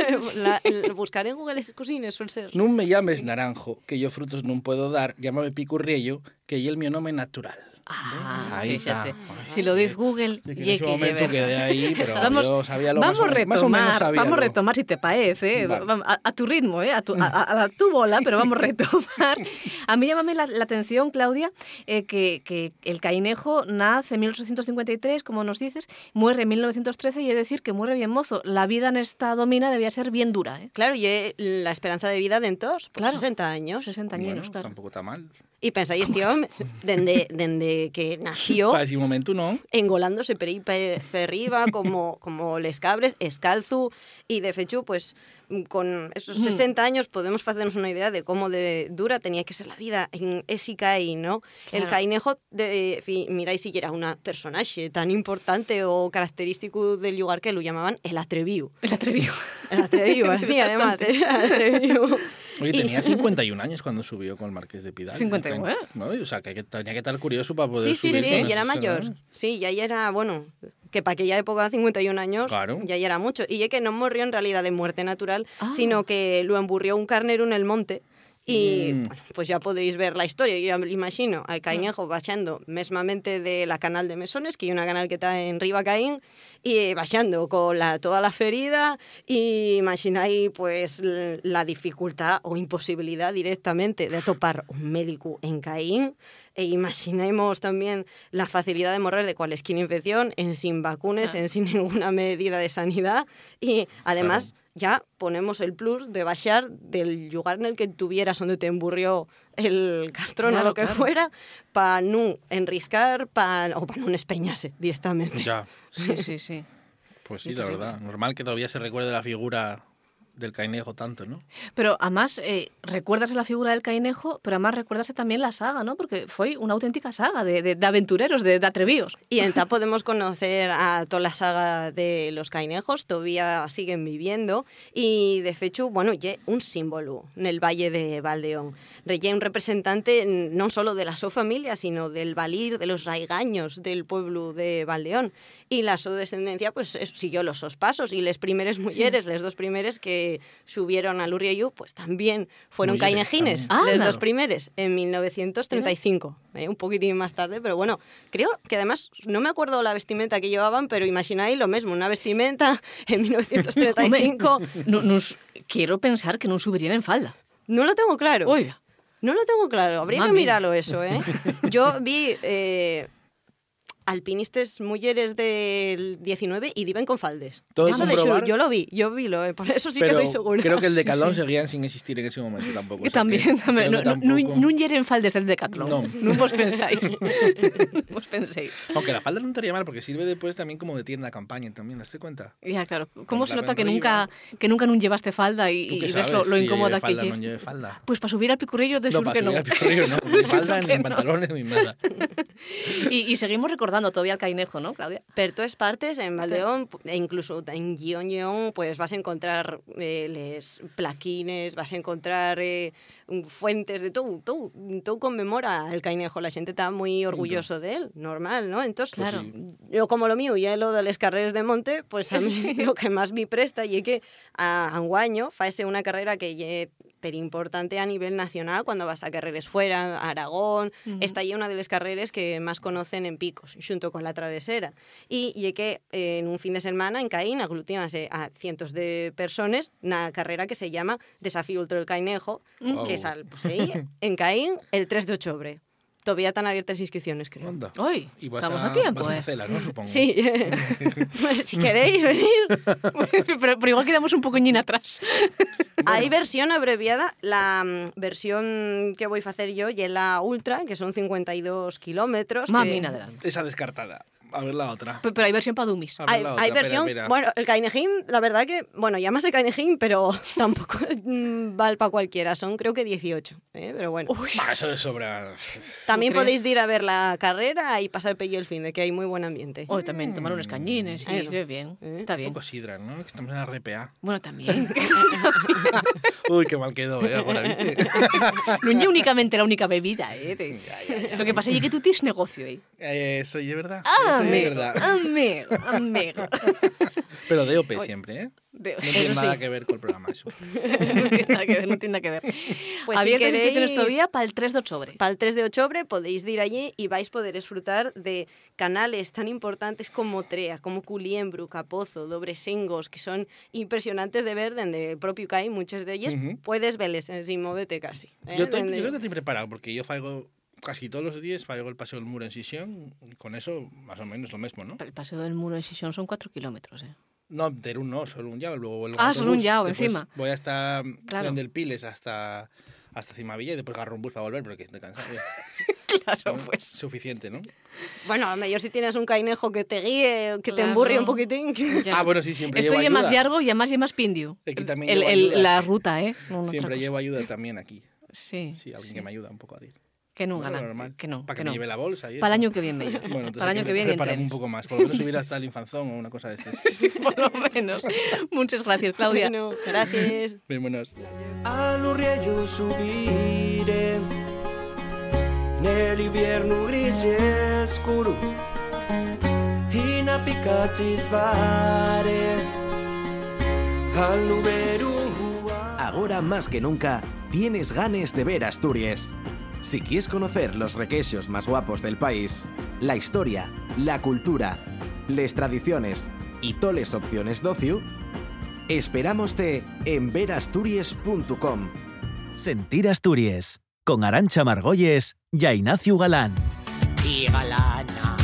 el buscar en Google esas cosines suele ser. Non me llames naranjo, que yo frutos non puedo dar, llámame Pico Urriellu, que é el meu nome natural. Ahí fíjate. está. Si lo dice Google, De que y en hay ese que momento llevar. quedé ahí, pero Vamos- yo sabía lo Vamos más o menos retomar, sabía vamos lo- retomar si te parece, Vale. a tu ritmo, a tu bola, pero vamos a retomar. A mí llámame la atención, Claudia, que el cainejo nace en 1853, como nos dices, muere en 1913 y es decir que muere bien mozo. La vida en esta domina debía ser bien dura, ¿eh? Claro, y la esperanza de vida de entonces, pues Claro. 60 años. 60 Bueno, años, claro. tampoco está mal. Y pensáis, tío, dende que nació Para ese momento no. engolándose per arriba como les cabres, escalzu, y de fechu, pues con esos 60 años podemos hacernos una idea de cómo de dura tenía que ser la vida en ese caí, ¿no? Claro. El cainejo, miráis si era una personaje tan importante o característico del lugar que lo llamaban el atreviu. El atrevido. El atreviu, así además, el atreviu. Oye, tenía 51 años cuando subió con el Marqués de Pidal. 51. ¿No? O sea, que tenía que estar curioso para poder Sí, subir. con y era esos mayor. edades. Sí, ya era, bueno, que para aquella época, 51 años, Claro. ya era mucho. Y ya que no murió en realidad de muerte natural, Ah. sino que lo emburrió un carnero en el monte. Y Mm. bueno, pues ya podéis ver la historia. Yo ya me lo imagino al cainejo bajando mesmamente de la canal de Mesones, que hay una canal que está en Riva Caín, y bajando con toda la ferida, y imagináis pues la dificultad o imposibilidad directamente de topar un médico en Caín, e imaginemos también la facilidad de morir de cualquier infección en sin vacunas, en sin ninguna medida de sanidad, y además ya ponemos el plus de bajar del lugar en el que tuvieras donde te emburrió el castrón Claro, o lo que claro. fuera, para no enriscar o para no espeñarse directamente. Ya. Sí, sí, sí. Pues sí, Qué la terrible. verdad. Normal que todavía se recuerde la figura del cainejo tanto, ¿no? Pero además recuerdas la figura del cainejo, pero además recuerdas también la saga, ¿no? Porque fue una auténtica saga de aventureros, de atrevidos. Y en TAP podemos conocer a toda la saga de los cainejos, todavía siguen viviendo, y de hecho, bueno, ya un símbolo en el Valle de Valdeón. Ya un representante no solo de la su familia, sino del valir, de los raigaños del pueblo de Valdeón. Y la su descendencia, pues siguió los sos pasos, y les primeres mujeres, les dos primeres que subieron a Lurriayu, pues también fueron Mujeres cainejines, también. les Anda. dos primeres, en 1935, un poquitín más tarde, pero bueno, creo que además, no me acuerdo la vestimenta que llevaban, pero imagináis lo mismo, una vestimenta en 1935, Quiero pensar que no subirían en falda. no lo tengo claro. Oiga. No lo tengo claro, habría que Mami. mirarlo eso, ¿eh? Yo vi alpinistas mujeres del 19 y viven con faldes. Todo Eso de comprobar. xuro, yo vi, por eso sí que Pero estoy segura. creo que el Sí, Decathlon sí. seguían sin existir en ese momento tampoco. o sea También, que también. creo que No tampoco- hieren faldes del Decathlon. No. No vos pensáis. No vos penséis. Aunque la falda no estaría mal porque sirve después también como de tienda de campaña también, ¿te das cuenta? Ya, claro. ¿Cómo se la nota que arriba. nunca nun llevaste falda y ¿Tú qué ves sabes lo si incómoda lleve falda que o no lle? lleve falda? Pues para subir al picurrillo de No, sur para que subir no. al picurrillo no, ni falda, Que ni no. pantalones, ni nada. Y seguimos recordando todavía al cainejo, ¿no, Claudia? Per todas partes, en Valdeón, e incluso en Guión, pues vas a encontrar les plaquines, vas a encontrar fuentes de todo conmemora el cainejo, la gente está muy orgulloso de él, normal, ¿no? Entonces, Claro. yo como lo mío, ya lo de las carreras de monte, pues a mí Sí. lo que más me presta y es que a Anguaño faese una carrera que ye pero importante a nivel nacional cuando vas a carreras fuera, a Aragón, está ahí una de las carreras que más conocen en Picos, junto con la travesera. Y que en un fin de semana en Caín aglutinase a cientos de personas una carrera que se llama Desafío Ultra del Cainejo, Wow. que sale pues, ahí, en Caín el 3 de octubre. Todavía están abiertas inscripciones, creo. Anda. Hoy, Y vas estamos a tiempo, vas a ¿eh? Cela, ¿no? Supongo. Sí, pues, si queréis venir. pero igual quedamos un poco atrás. Hay versión abreviada, la versión que voy a hacer yo y es la Ultra, que son 52 kilómetros. Mamina adelante. Esa descartada. A ver la otra. Pero hay versión para dummies. A ver Hay, la otra, hay espera, versión, espera. bueno, el Cainejín, la verdad que, bueno, llámase Cainejín, pero tampoco vale para cualquiera, son creo que 18, pero bueno. Bah, eso de sobra. También ¿tú crees? podéis ir a ver la carrera y pasar el pello el fin de que hay muy buen ambiente. Hoy también tomar unos cañines, sí, Eso. qué bien. Está Un bien. poco sidra, ¿no? Que estamos en la RPA. Bueno, también. Uy, qué mal quedó, ¿eh? Ahora, ¿viste? No es únicamente la única bebida, ¿eh? Lo que pasa es que tú tienes negocio ahí. Soy de verdad. Ah, verdad. Amigo. Pero de OP siempre, ¿eh? No tiene Eso nada sí. que ver con el programa eso. No tiene nada que ver. Pues si Abiertas queréis, inscripciones todavía para el 3 de octubre. Para el 3 de octubre podéis ir allí y vais a poder disfrutar de canales tan importantes como TREA, como Culiembru, Capozo, Dobresengos, que son impresionantes de ver desde el propio CAI, muchos de ellos. Puedes verles sin moverte casi. Yo creo que estoy preparado, porque yo faigo casi todos los días, faigo el Paseo del Muro en Sisión, y con eso más o menos lo mismo, ¿no? El Paseo del Muro en Sisión son 4 kilómetros, ¿eh? No, de un no, solo un yao, luego vuelvo Ah, en solo un autobús, yao, después encima. Voy hasta Claro. donde el Piles, hasta Cimavilla, y después agarro un bus para volver, porque estoy cansado. Claro, Bueno, pues. Suficiente, ¿no? Bueno, a lo mejor si tienes un cainejo que te guíe, que te Claro. emburre un poquitín. Ah, bueno, sí, siempre Esto llevo ya más ayuda. largo y además ya más pindio. Aquí también llevo ayuda. La ruta, ¿eh? No, otra Siempre cosa. llevo ayuda también aquí. Sí. Sí, alguien que me ayuda un poco a ir. Que no, Bueno, Galán. normal. Que no. Para que que me no. lleve la bolsa y Para el eso. año que viene mejor. Bueno, entonces Para el año hay que viene prepararme un entrenes. poco más. Por lo menos subir hasta el Infanzón o una cosa de estas. Por lo menos. Muchas gracias, Claudia. Bueno, gracias. Vámonos. All'Urriello subire nell'inverno grigio e scuro in appicati svare all'Uberu. Ahora más que nunca, tienes ganas de ver Asturias. Si quieres conocer los requesios más guapos del país, la historia, la cultura, las tradiciones y todas las opciones d'ocio, esperámoste en verasturias.com. Sentir Asturias, con Arantxa Margolles y a Ignacio Galán. Y Galana,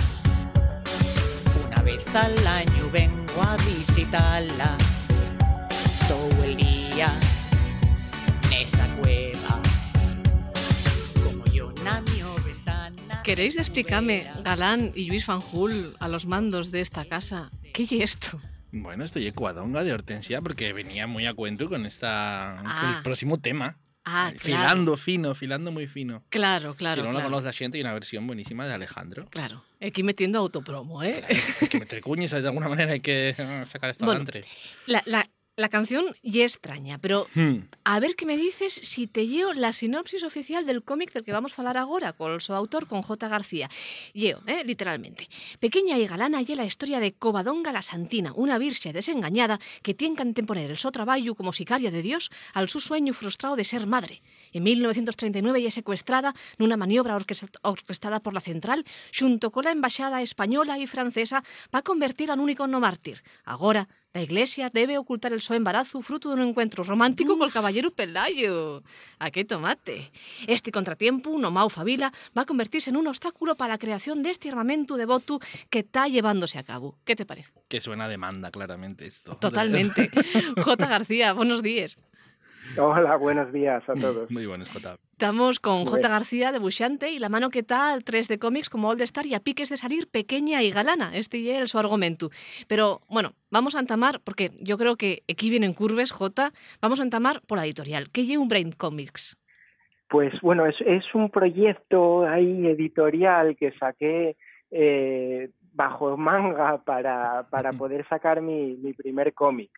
una vez al año vengo a visitarla, todo el día en esa cueva, como yo na mi ventana. ¿Queréis explicarme, Galán y Luis Fanjul, a los mandos de esta casa, qué es esto? Bueno, estoy ecuadonga de Hortensia porque venía muy a cuento con con el próximo tema. Ah, claro. Filando fino, filando muy fino. Claro. Si no la claro. conoce la gente, hay una versión buenísima de Alejandro. Claro. Aquí metiendo autopromo, ¿eh? Claro, hay que meter cuñas, de alguna manera hay que sacar esto Bueno, adelante. La canción ya es extraña, pero a ver qué me dices si te llevo la sinopsis oficial del cómic del que vamos a hablar ahora, con su autor, con J. García. Llevo, literalmente. Pequeña y galana lle la historia de Covadonga la Santina, una virxe desengañada que tiene que anteponer el so traballo como sicaria de Dios al su sueño frustrado de ser madre. En 1939 é secuestrada nunha maniobra orquestada por la Central xunto cola embaixada española e francesa para convertirla en único no mártir. Agora, la Iglesia debe ocultar el so embarazo fruto dun encuentro romántico col caballero Pelayo. A que tomate. Este contratiempo, no mau fabila, va a convertirse en un obstáculo para la creación de este armamento devoto que está llevándose a cabo. ¿Qué te parece? Que suena a demanda, claramente, esto. Totalmente. J. García, buenos días. Hola, buenos días a todos. Muy buenos, Jota. Estamos con Bueno. J. García, debuxante, y la mano que está al 3 de cómics como All Star y a piques de salir pequeña y galana. Este ya es su argumento. Pero, bueno, vamos a entamar, porque yo creo que aquí vienen curves, J, vamos a entamar por la editorial. ¿Qué lleva un Brain Comics? Pues bueno, es un proyecto ahí editorial que saqué bajo manga para poder sacar mi primer cómic.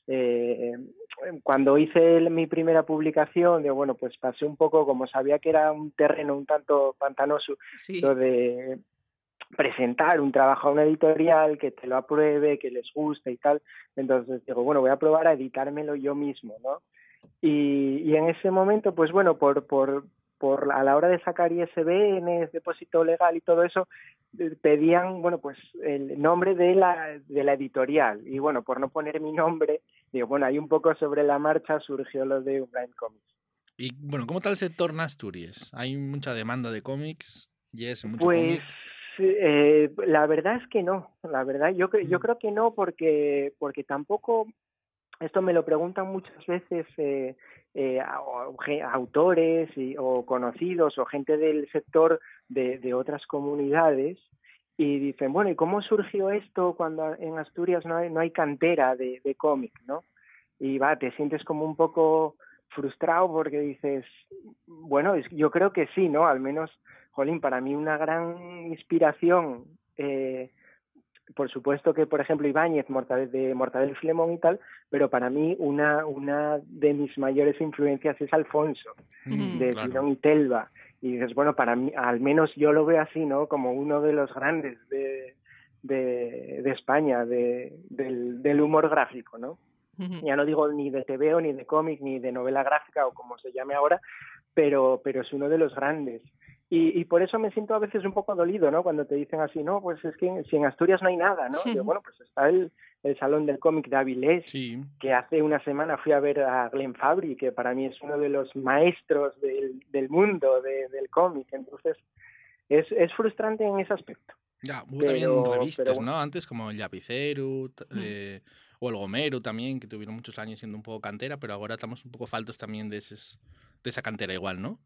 Cuando hice mi primera publicación, digo, bueno, pues pasé un poco, como sabía que era un terreno un tanto pantanoso, Sí. lo de presentar un trabajo a una editorial que te lo apruebe, que les guste y tal. Entonces digo, bueno, voy a probar a editármelo yo mismo, ¿no? Y en ese momento, pues bueno, a la hora de sacar ISBNs, depósito legal y todo eso, pedían, bueno, pues el nombre de la editorial. Y bueno, por no poner mi nombre, digo, bueno, ahí un poco sobre la marcha surgió lo de Blind Comics. Y bueno, ¿cómo está el sector en Asturias? ¿Hay mucha demanda de cómics? ¿Yes, mucho Pues cómic? la verdad es que no, la verdad yo creo que no porque tampoco, esto me lo preguntan muchas veces autores o conocidos o gente del sector de otras comunidades y dicen, bueno, ¿y cómo surgió esto cuando en Asturias no hay cantera de cómic, ¿no? Y te sientes como un poco frustrado porque dices, bueno, yo creo que sí, ¿no? Al menos, jolín, para mí una gran inspiración, por supuesto que, por ejemplo, Ibáñez, de Mortadelo y Filemón y tal, pero para mí una de mis mayores influencias es Alfonso, de claro. Sidón y Telva. Y dices, bueno, para mí, al menos yo lo veo así, ¿no? Como uno de los grandes de España, del humor gráfico, ¿no? Ya no digo ni de TVO, ni de cómic, ni de novela gráfica o como se llame ahora, pero es uno de los grandes. Y por eso me siento a veces un poco dolido, ¿no? Cuando te dicen así, no, pues es que si en Asturias no hay nada, ¿no? Yo, bueno, pues está el Salón del Cómic de Avilés, que hace una semana fui a ver a Glenn Fabry, que para mí es uno de los maestros del mundo del cómic. Entonces, es frustrante en ese aspecto. Ya, hubo también revistas, ¿no? Antes, como el Lapicero, o el Gomero también, que tuvieron muchos años siendo un poco cantera, pero ahora estamos un poco faltos también de esa cantera igual, ¿no?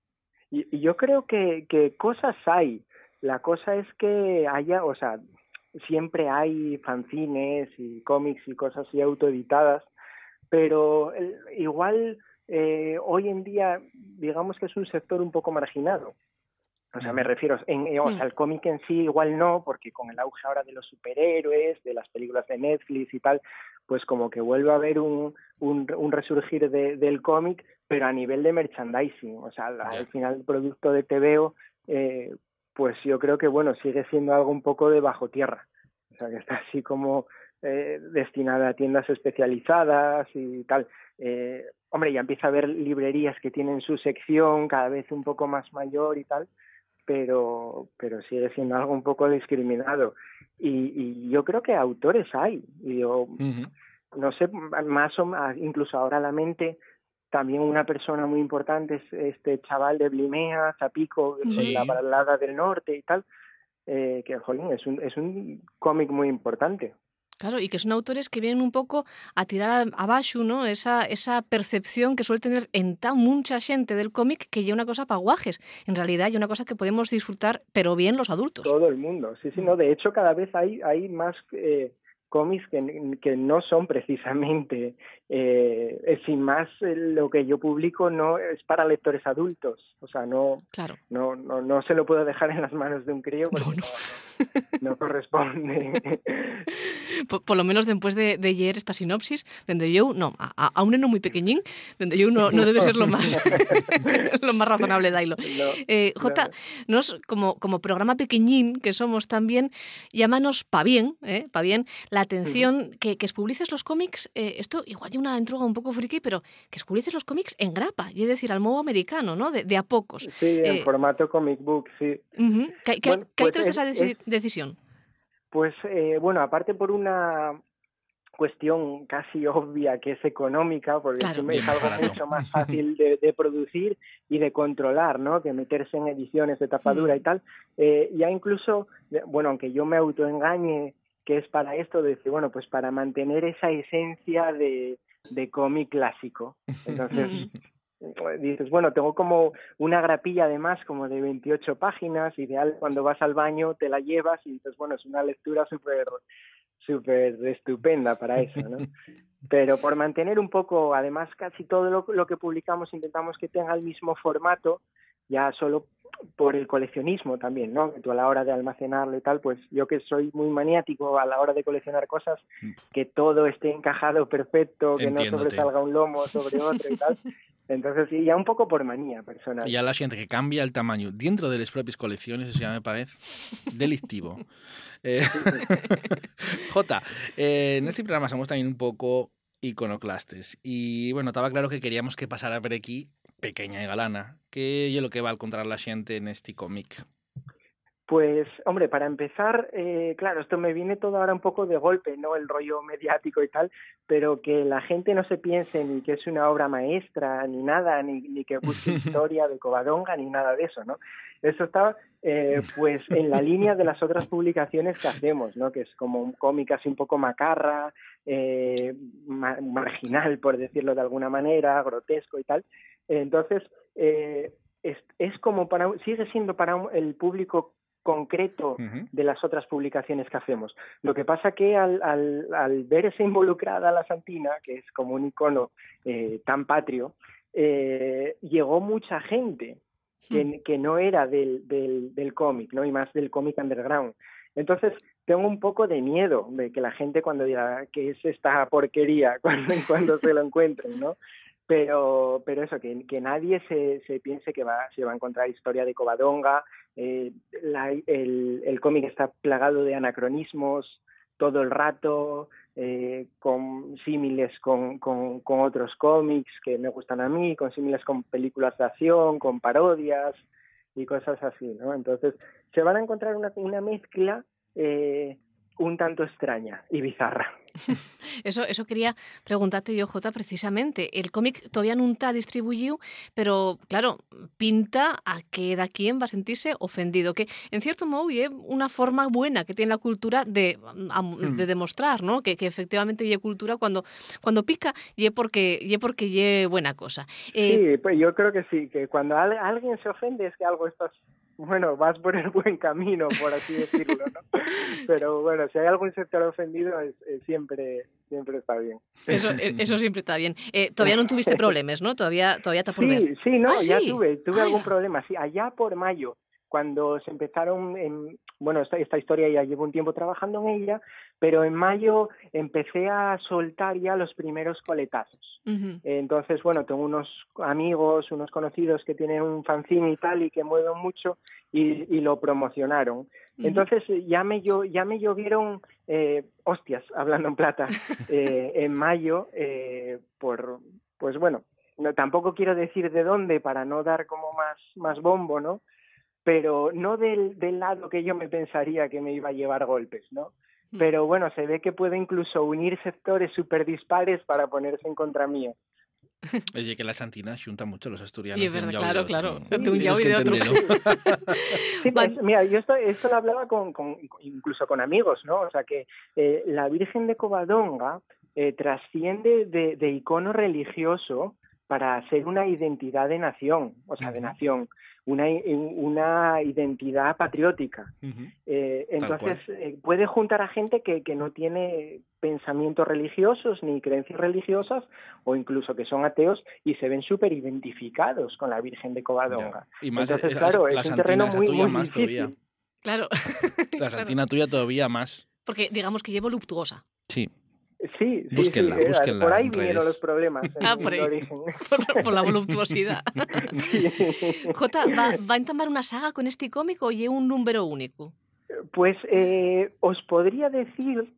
Y yo creo que cosas hay. La cosa es que haya, o sea, siempre hay fanzines y cómics y cosas así autoeditadas, pero igual hoy en día digamos que es un sector un poco marginado. O sea, me refiero, o sea, el cómic en sí igual no, porque con el auge ahora de los superhéroes, de las películas de Netflix y tal, pues como que vuelve a haber un resurgir del cómic, pero a nivel de merchandising. O sea, al final el producto de TVO, pues yo creo que, bueno, sigue siendo algo un poco de bajo tierra. O sea, que está así como destinada a tiendas especializadas y tal. Hombre, ya empieza a haber librerías que tienen su sección cada vez un poco más mayor y tal, pero sigue siendo algo un poco discriminado. Y yo creo que autores hay. Y yo, no sé, más o más, incluso ahora a la mente, también una persona muy importante es este chaval de Blimea, Zapico, la balada del norte y tal, que, jolín, es un cómic muy importante. Claro, y que son autores que vienen un pouco a tirar abaixo, ¿no? Esa percepción que suele tener en tan mucha xente del cómic que lle unha cosa pa guajes. En realidad lle unha cosa que podemos disfrutar, pero bien los adultos. Todo el mundo, sí, no. De hecho, cada vez hay más cómics que no son precisamente, sin más, lo que yo publico no es para lectores adultos. O sea, no se lo puedo dejar en las manos de un crío porque no corresponde. Por lo menos después de leer esta sinopsis, dende yo, no, a un neno muy pequeñín, dende yo no debe ser lo más razonable dailo. Jota, nos como programa pequeñín que somos también, llámanos pa bien la atención que publices los cómics, esto igual hay una entruga un poco friki, pero que publices los cómics en grapa, es decir, al modo americano, ¿no? De a pocos. Sí, en formato comic book, sí. ¿Qué hay tras esa decisión? Pues, bueno, aparte por una cuestión casi obvia que es económica, porque es algo mucho más fácil de producir y de controlar, ¿no? Que meterse en ediciones de tapadura y tal. Ya incluso, bueno, aunque yo me autoengañe que es para esto, de decir, bueno, pues para mantener esa esencia de cómic clásico. Entonces dices, bueno, tengo como una grapilla además como de 28 páginas, ideal cuando vas al baño te la llevas y dices, bueno, es una lectura súper estupenda para eso, ¿no? Pero por mantener un poco, además casi todo lo que publicamos intentamos que tenga el mismo formato, ya solo por el coleccionismo también, ¿no? Que tú a la hora de almacenarlo y tal, pues yo que soy muy maniático a la hora de coleccionar cosas, que todo esté encajado perfecto, que no sobresalga un lomo sobre otro y tal. Entonces, sí, ya un poco por manía personal. Y a la gente que cambia el tamaño dentro de las propias colecciones, eso ya me parece delictivo. Jota, en este programa somos también un poco iconoclastes. Y bueno, estaba claro que queríamos que pasara por aquí Pequeña y Galana. ¿Qué es lo que va a encontrar la gente en este cómic? Pues, hombre, para empezar, claro, esto me viene todo ahora un poco de golpe, ¿no? El rollo mediático y tal, pero que la gente no se piense ni que es una obra maestra, ni nada, ni que busque historia de Covadonga, ni nada de eso, ¿no? Eso está, pues, en la línea de las otras publicaciones que hacemos, ¿no? Que es como un cómic así un poco macarra, marginal, por decirlo de alguna manera, grotesco y tal. Entonces, es como sigue siendo para el público concreto de las otras publicaciones que hacemos. Lo que pasa que al verse involucrada la Santina, que es como un icono tan patrio, llegó mucha gente que no era del cómic, ¿no? Y más del cómic underground. Entonces, tengo un poco de miedo de que la gente cuando diga ¿qué es esta porquería? cuando se lo encuentren, ¿no? Pero eso, que nadie se piense que se va a encontrar historia de Covadonga. El cómic está plagado de anacronismos todo el rato, con símiles con otros cómics que me gustan a mí, con símiles con películas de acción, con parodias y cosas así, ¿no? Entonces se van a encontrar una mezcla un tanto extraña y bizarra. Eso quería preguntarte yo, Jota, precisamente. El cómic todavía no está distribuido, pero, claro, pinta a que da quien va a sentirse ofendido, que en cierto modo es una forma buena que tiene la cultura de demostrar, ¿no? Que efectivamente hay cultura cuando pica y es porque es buena cosa. Sí, pues yo creo que sí, que cuando alguien se ofende es que algo estás... Bueno, vas por el buen camino, por así decirlo, ¿no? Pero bueno, si hay algún sector ofendido, siempre está bien. Eso siempre está bien. Todavía no tuviste problemas, ¿no? Todavía está por ver. Sí, no, ya ¿sí? tuve algún problema. Sí, allá por mayo, cuando se empezaron, esta historia ya llevo un tiempo trabajando en ella, pero en mayo empecé a soltar ya los primeros coletazos. Uh-huh. Entonces, bueno, tengo unos amigos, unos conocidos que tienen un fanzine y tal y que mueven mucho y lo promocionaron. Uh-huh. Entonces ya me llovieron hostias, hablando en plata, en mayo, pues bueno, tampoco quiero decir de dónde para no dar como más bombo, ¿no? Pero no del lado que yo me pensaría que me iba a llevar golpes, ¿no? Pero bueno, se ve que puede incluso unir sectores súper dispares para ponerse en contra mío. Oye, que la Santina junta mucho los asturianos. Y es verdad, claro. De De un yao y de otro. Sí, pues, mira, yo esto lo hablaba incluso con amigos, ¿no? O sea, que la Virgen de Covadonga trasciende de icono religioso para ser una identidad de nación, o sea, de nación, una identidad patriótica. Uh-huh. Entonces, puede juntar a gente que no tiene pensamientos religiosos ni creencias religiosas, o incluso que son ateos y se ven súper identificados con la Virgen de Covadonga. Y más, entonces, claro, la es un terreno muy más difícil. todavía. Claro. La Santina tuya todavía más. Porque digamos que llevo voluptuosa. Sí. Sí, búsquenla por ahí en vinieron redes. los problemas. Por ahí. Por la voluptuosidad. Sí. Jota, ¿va a entamar una saga con este cómic o lleva un número único? Pues os podría decir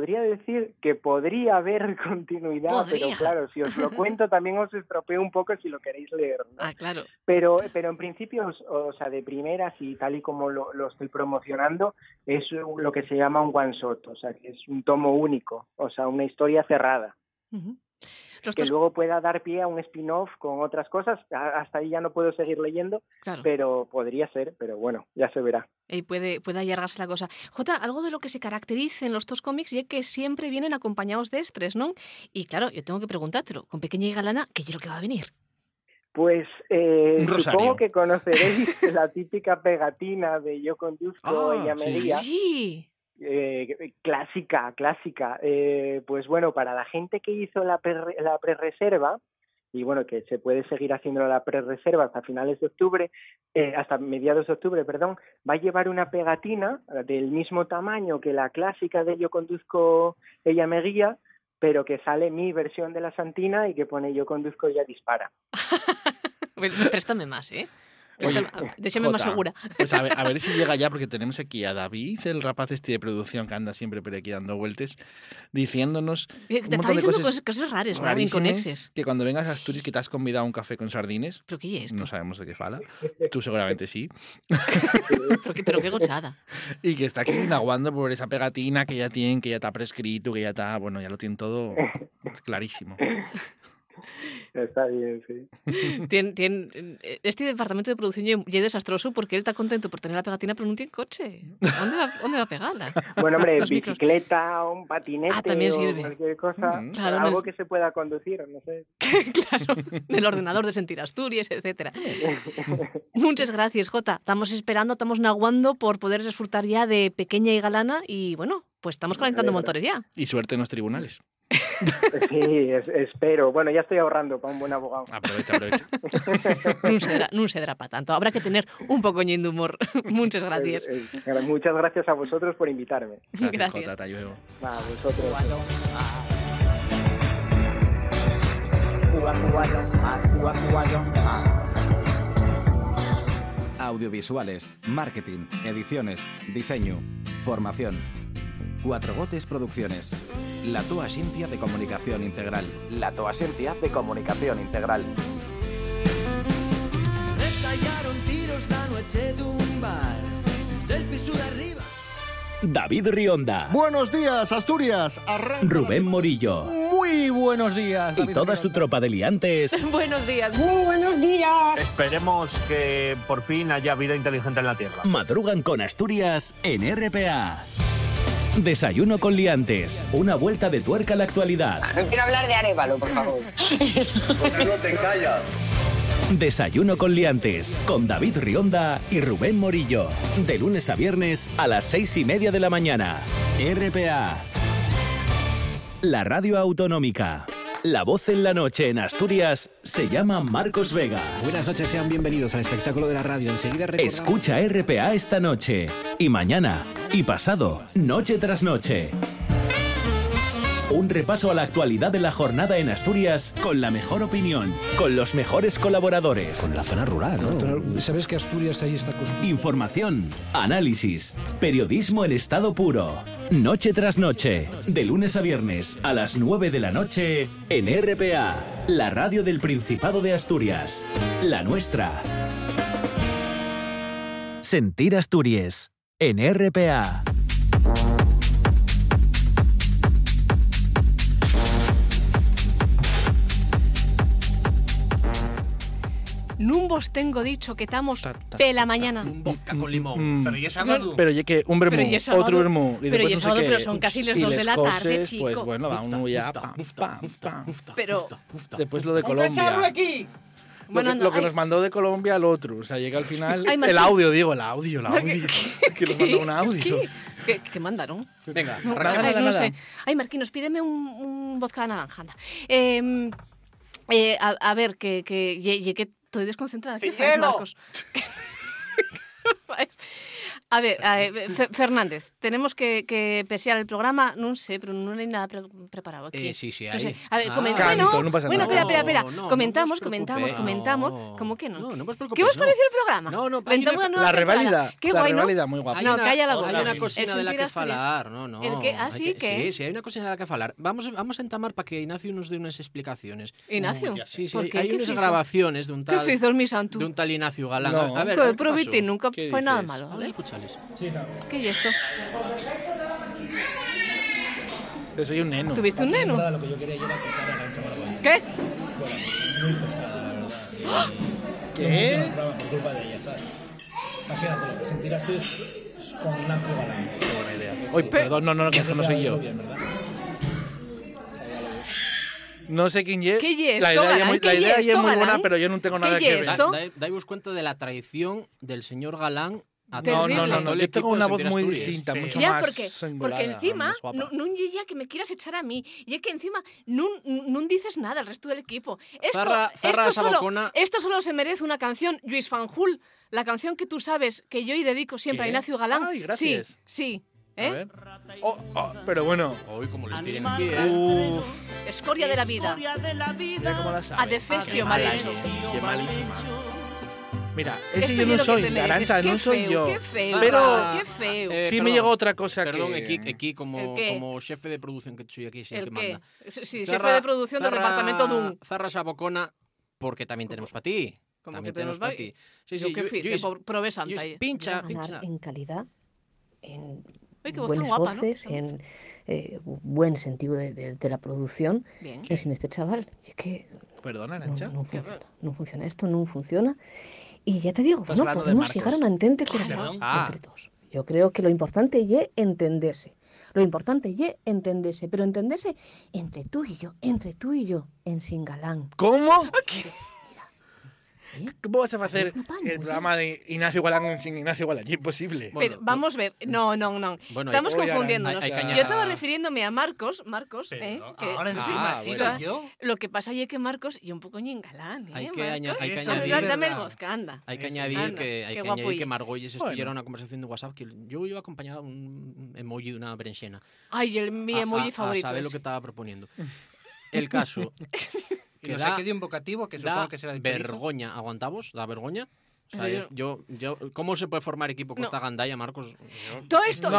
que podría haber continuidad, pero claro, si os lo cuento también os estropeo un poco si lo queréis leer, ¿no? Ah, claro. Pero en principio, o sea, de primeras y tal y como lo estoy promocionando, es lo que se llama un one shot, o sea, que es un tomo único, o sea, una historia cerrada. Uh-huh. Luego pueda dar pie a un spin-off con otras cosas. Hasta ahí ya no puedo seguir leyendo, claro. Pero podría ser, pero bueno, ya se verá. Y puede allargarse la cosa. Jota, algo de lo que se caracteriza en los dos cómics es que siempre vienen acompañados de estrés, ¿no? Y claro, yo tengo que preguntártelo, con Pequeña y Galana, ¿qué es lo que va a venir? Pues supongo que conoceréis la típica pegatina de Yo conduzco, ella me guía. Sí. Clásica. Pues bueno, para la gente que hizo la prerreserva, y bueno, que se puede seguir haciendo la prerreserva hasta finales de octubre, hasta mediados de octubre, perdón, va a llevar una pegatina del mismo tamaño que la clásica de Yo conduzco, ella me guía, pero que sale mi versión de la Santina y que pone Yo conduzco, ella dispara. Préstame más, ¿eh? Oye, déjame más segura. Pues a ver si llega ya, porque tenemos aquí a David, el rapaz de producción que anda siempre por aquí dando vueltas, diciéndonos te un montón de cosas raras, ¿no? Inconexes. Que cuando vengas a Asturias que te has convidado a un café con sardines. ¿Pero qué es esto? No sabemos de qué fala. Tú seguramente sí. pero qué gochada. Y que está aquí naguando por esa pegatina que ya tienen, que ya está prescrito, que ya está, bueno, ya lo tienen todo clarísimo. Está bien, sí. Este departamento de producción ya es desastroso porque él está contento por tener la pegatina, pero no tiene coche. ¿Dónde va a pegarla? Bueno, hombre, bicicleta, un patinete también sirve. O cualquier cosa, claro, algo que se pueda conducir, no sé. Claro, el ordenador de Sentir Asturias, etcétera. Muchas gracias, Jota. Estamos esperando, estamos naguando por poder disfrutar ya de Pequeña y Galana y bueno, pues estamos calentando motores ya. Y suerte en los tribunales. Sí, espero. Bueno, ya estoy ahorrando para un buen abogado. Aprovecha. No se dará para tanto. Habrá que tener un pocoñín de humor. Muchas gracias. Muchas gracias a vosotros por invitarme. Gracias. Jota, te ayudo. A vosotros. Audiovisuales, marketing, ediciones, diseño, formación. Cuatro Gotes Producciones. La tua Agencia de Comunicación Integral. La tua Agencia de Comunicación Integral. Estallaron tiros la noche de un bar del piso de arriba. David Rionda. Buenos días, Asturias. Rubén Morillo. Muy buenos días, David. Y toda su tropa de liantes. Buenos días. Muy buenos días. Esperemos que por fin haya vida inteligente en la Tierra. Madrugan con Asturias en RPA. Desayuno con liantes. Una vuelta de tuerca a la actualidad. No quiero hablar de Arévalo, por favor. ¿Por qué no te callas? Desayuno con liantes, con David Rionda y Rubén Morillo. De lunes a viernes a las 6:30 de la mañana. RPA. La radio autonómica. La voz en la noche en Asturias se llama Marcos Vega. Buenas noches, sean bienvenidos al espectáculo de la radio. Enseguida recordamos... Escucha RPA esta noche, y mañana, y pasado, noche tras noche. Un repaso a la actualidad de la jornada en Asturias con la mejor opinión, con los mejores colaboradores. Con la zona rural, ¿no? ¿Sabes que Asturias ahí está construida? Información, análisis, periodismo en estado puro. Noche tras noche, de lunes a viernes a las 9 de la noche en RPA, la radio del Principado de Asturias. La nuestra. Sentir Asturias en RPA. Nun vos tengo dicho que estamos pela mañana. Un vodka con limón. Pero ya es sábado. Pero ya que un vermú, otro vermú. Pero ya es sábado, pero son casi las 2 de la tarde, chico. Pues bueno, va uno ya. Pero después lo de Colombia. Aquí. Bueno, lo que nos mandó de Colombia al otro. O sea, llega al final. El audio, digo, el audio. Que nos mandó un audio. ¿Qué mandaron? Venga, no sé. Ay, Marquinos, pídeme un vodka de naranja. A ver, que estoy desconcentrada. ¿Qué haces, Marcos? A ver, Fernández, tenemos que pesear el programa, no sé, pero no hay nada preparado aquí. Sí, no sé. hay. A ver, no pasa nada. Bueno, espera. No, comentamos. ¿Cómo que no? No os preocupéis. ¿Qué os pareció el programa? No, la reválida. Qué la guay, reválida, ¿no? muy guapa. No, calla la boca. Hay una cosina de la que falar. No. ¿El qué? ¿Ah, sí? ¿Qué? Sí, hay una cosina de la que falar. Vamos a entamar para que Ignacio nos dé unas explicaciones. ¿Ignacio? Sí, hay unas grabaciones de un tal... ¿Qué hizo el mi santo? De un tal Ignacio Galán. No. A ver, Probiti nunca fue nada malo. Vamos a escucharles. ¿Qué es esto? Yo soy un neno. ¿Tuviste un neno? Lo que yo quería era quitar a Arancha Marabal. ¿Qué? Muy pesada, la verdad. ¿Qué? Por culpa de ella, ¿sabes? Imagínate lo que sentirás tú con Ignacio Galán. Qué buena idea. Oye, perdón, no, que eso no soy yo. No sé quién es. ¿Qué es la esto, idea Galán? la idea ¿Qué es muy Galán? buena, pero yo no tengo nada que ver. esto? Dais cuenta de la traición del señor Galán. No, yo tengo una voz muy Asturias. distinta, mucho Ya, más porque encima, más guapa. no ya que me quieras echar a mí, y es que encima no dices nada al resto del equipo. Zarra Sabocona. Esto solo se merece una canción, Lluís Fanjul, la canción que tú sabes que yo y dedico siempre a Ignacio Galán. Ay, gracias. Sí. A ver. Pero bueno. Hoy como les tienen aquí, Escoria de la vida. Mira cómo la sabe. Adefesio, mal hecho. Qué malísima. Mira, ese Esto yo es no lo que soy, te mereces. Arancha, Qué no soy feo, yo. Qué feo, Pero qué feo. sí me llegó otra cosa Perdón, que... aquí como jefe de producción que soy aquí, ¿El que qué? manda. Sí, jefe de producción del departamento DUN. Zarra Sabocona, porque también tenemos para ti. Como También que tenemos para ti. Sí, ¿Yo qué fice? Prove santa. Pincha. En calidad, en Oye, qué voz buenas tan guapa, voces, ¿no? en buen sentido de la producción. Bien. Y sin este chaval, y es que Perdona, Arancha. no funciona esto, no funciona. Y ya te digo, Estás bueno, hablando de podemos Marcos. llegar a un entente común entre todos. Yo creo que lo importante es entenderse. Lo importante es entenderse, pero entenderse entre tú y yo, en Singalán. ¿Cómo? ¿Eh? ¿Cómo vas a hacer un paño, el programa de Ignacio Galán sin Ignacio Galán? Imposible. Pero vamos a ver, no. Bueno, Estamos oye, confundiéndonos. hay que añadir- Yo estaba refiriéndome a Marcos, que Ahora encima, bueno. yo. lo que pasa es que Marcos y un poco ñingalán, Hay que Marcos? hay que Eso es añadir... Dame el vodka, anda. Hay que añadir Anda, que qué guapo y- Margolles Bueno. estuviera una conversación de WhatsApp que yo iba acompañado de un emoji de una berenjena. Ay, mi emoji favorito. A saber lo ese. que estaba proponiendo. El caso. que no da, sé qué de invocativo, que supongo que será de chorizo. vergoña, ¿aguantamos? Da vergoña. O sea, Pero yo, ¿cómo se puede formar equipo con No. esta gandalla, Marcos? Todo esto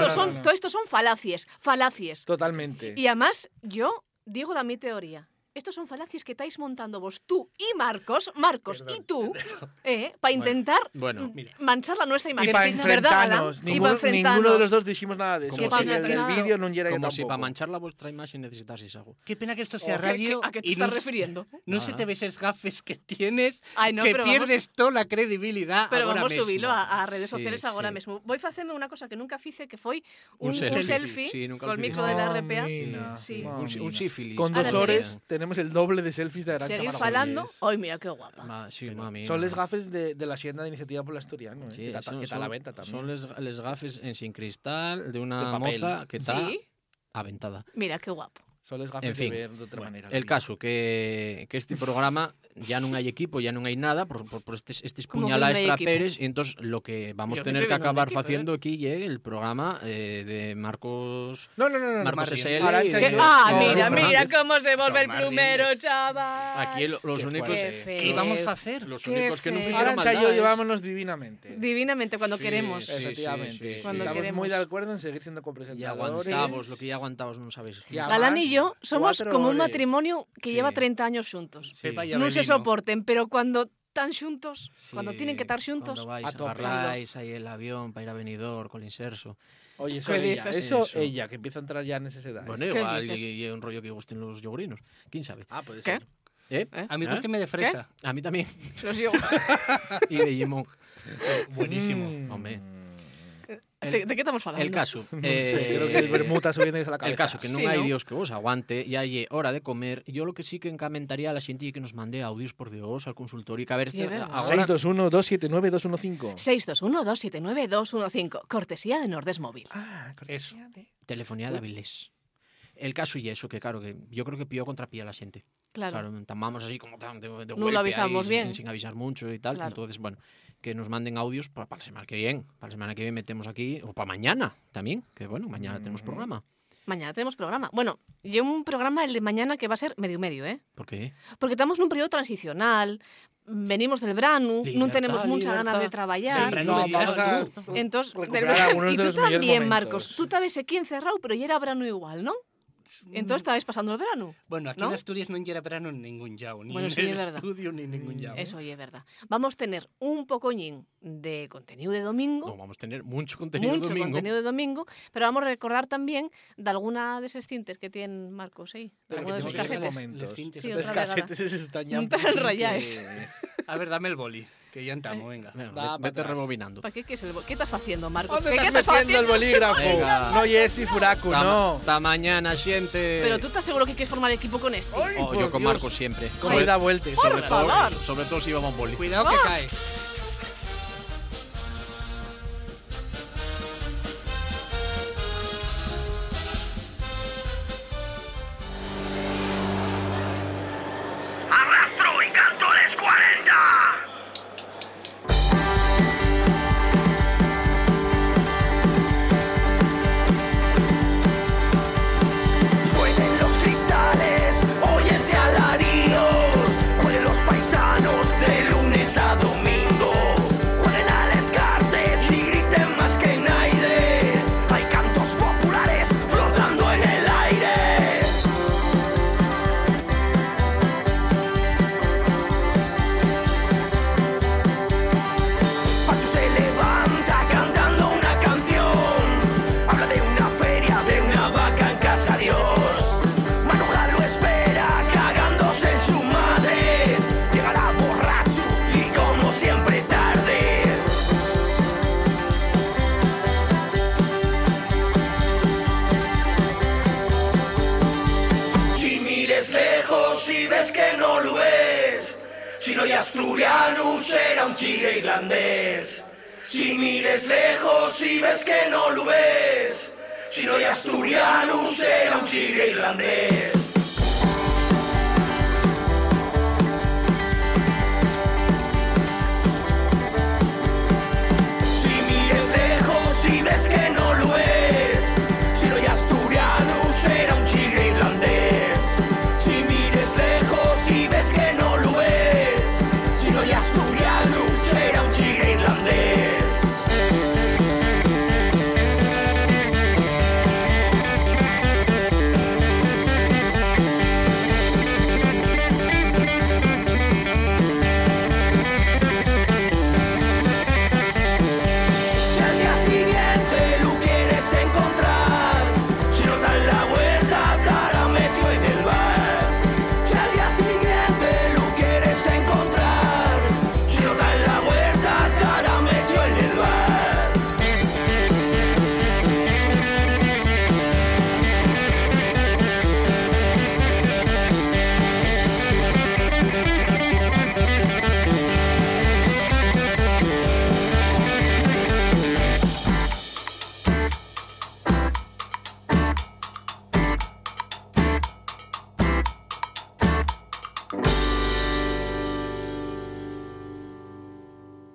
son falacies. Totalmente. Y además, yo digo la mi teoría. Estos son falacies que estáis montando vos, tú y Marcos y tú, para intentar manchar la nuestra Y imagen. para ¿Verdad, enfrentarnos. Alan? Ninguno de los dos dijimos nada de eso. Como Porque si- el del vídeo no era yo Como si tampoco. para manchar la vuestra imagen necesitaseis algo. Qué pena que esto sea ¿A radio. qué te y estás no, refiriendo? No se te ves esos gafes que tienes, Ay, no, que pero pierdes toda la credibilidad. Pero agora vamos a mesmo. subilo a redes Sí, sociales agora sí. mesmo. Voy a hacerme una cosa que nunca hice, que foi un selfie. selfie Sí, nunca con lo micro de la RPA. Mira, Sí. Un sífilis. Con Ahora 2 horas sí. tenemos el doble de selfies de Arantxa Seguir Margolles. falando. Ay, mira qué guapa. Sí, mami. Son les gafes de la Xenda de Iniciativa por l'Asturiano, Sí, que está a la venta también. Son les gafes en sin cristal de una De papel. moza que está Sí. aventada. Mira qué guapo. Son les gafes En fin, de ver de otra manera. el caso que este programa ya non hai equipo, ya non hai nada por estes Como que puñaladas non hai equipo? traperes, e entón lo que vamos a Yo que tener te que vi non acabar hai equipo, facendo aquí é el programa de Marcos No. Marcos SL. Arantxa y y yo. Mira Fernández. cómo se vuelve el Tomar plumero, chaval. Aquí los únicos ¿Qué íbamos a hacer? los Qué únicos que non feo. fixeron Arantxa y yo maldades. llevámonos divinamente. Divinamente cuando queremos. sí, Efectivamente. sí, Cuando Estamos queremos. muy de acuerdo en seguir siendo Y copresentadores. aguantamos, lo que ya aguantamos non sabéis. Y a Galán más, y yo somos 4 como un horas. matrimonio que Sí. lleva 30 años juntos. Pepa y No se Abelino. soporten, pero cuando están juntos, cuando Sí, tienen que estar juntos, Cuando vais, a tope. agarráis ahí el avión para ir a Benidorm con el inserso. Oye, eso ¿Qué ella, dices? eso Eso. ella, que empieza a entrar ya en esas edades. Bueno, ¿Qué igual dices? y un rollo que gusten los yogurinos. ¿Quién sabe? Ah, puede ¿Qué? ser. ¿Eh? A mí ¿Eh? gústeme de fresa. A mí también. los llevo. Y de limón. Buenísimo. Hombre. ¿De qué estamos hablando? El caso. No sé, creo que el vermut subiendo a la cabeza. El caso, que non Sí, hai ¿no? Dios que vos aguante, e hai hora de comer. Yo lo que sí que encamentaría a la xente é que nos mande audios por Dios al consultorio y que a ver Sí, é verdad. agora 621-279-215. 621-279-215. Cortesía de Nordes Móvil. Ah, cortesía de... telefonía de Avilés. El caso y eso, que claro, que yo creo que pío contra pía la xente. Claro. Tan vamos así como tan de No lo golpe avisamos ahí, bien. sin avisar mucho y tal. Claro. Entonces, bueno, que nos manden audios para la semana que viene. Para la semana que viene metemos aquí, o para mañana también, que bueno, mañana tenemos programa. Mañana tenemos programa. Bueno, y un programa el de mañana que va a ser medio, ¿eh? ¿Por qué? Porque estamos nun período transicional, venimos del verano, non Libertad, tenemos mucha ganas de libertad. traballar. Sí, No, me vamos a Entonces, recuperar algunos y de tú los mejores también, momentos. Marcos, tú estabas aquí encerrado, pero ya era verano igual, ¿no? Entonces estabas pasando el verano. Bueno, aquí ¿no? en Asturias non era verano en ningún yao, ni Bueno, en sí, el é verdad. estudio, ni en ningún yao. Eso ya es verdad. Vamos a tener un pocoñín de contenido de domingo. No, vamos a tener mucho contenido Mucho domingo. contenido de domingo, pero vamos a recordar también de alguna de esas cintas que tiene Marcos ahí, de alguna de sus Pero que casetes. momentos. Sí, Los otra vegada. casetes esos están ya Un un tal poquín rayáis. A ver, dame el boli, que ya estamos, venga. Da Vete pa' atrás. rebobinando. ¿Para qué? ¿Qué estás haciendo, Marcos? ¿Dónde ¿Qué estás metiendo el bolígrafo? Venga. No, Jessy Furaku, no. Hasta mañana, xente. Pero tú estás seguro que quieres formar equipo con este. Oh, yo con Marcos siempre. Como da vueltas. Por favor. Sobre todo si vamos boli. Cuidado que cae. Arrastro y canto les 40. Suenen los cristales, óyense alaridos, jueguen los paisanos de lunes a domingo, jueguen a las cartas y griten más que nadie, hay cantos populares flotando en el aire. Patio se levanta cantando una canción, habla de una feria, de una vaca en casa Dios. Manuel lo espera cagándose en su madre, llegará borracho y como siempre tarde. Si mires lejos y ves que no lo ves, si no hay asturiano será un chile irlandés. Si mires lejos y ves que no lo ves, si no hay asturiano será un chile irlandés.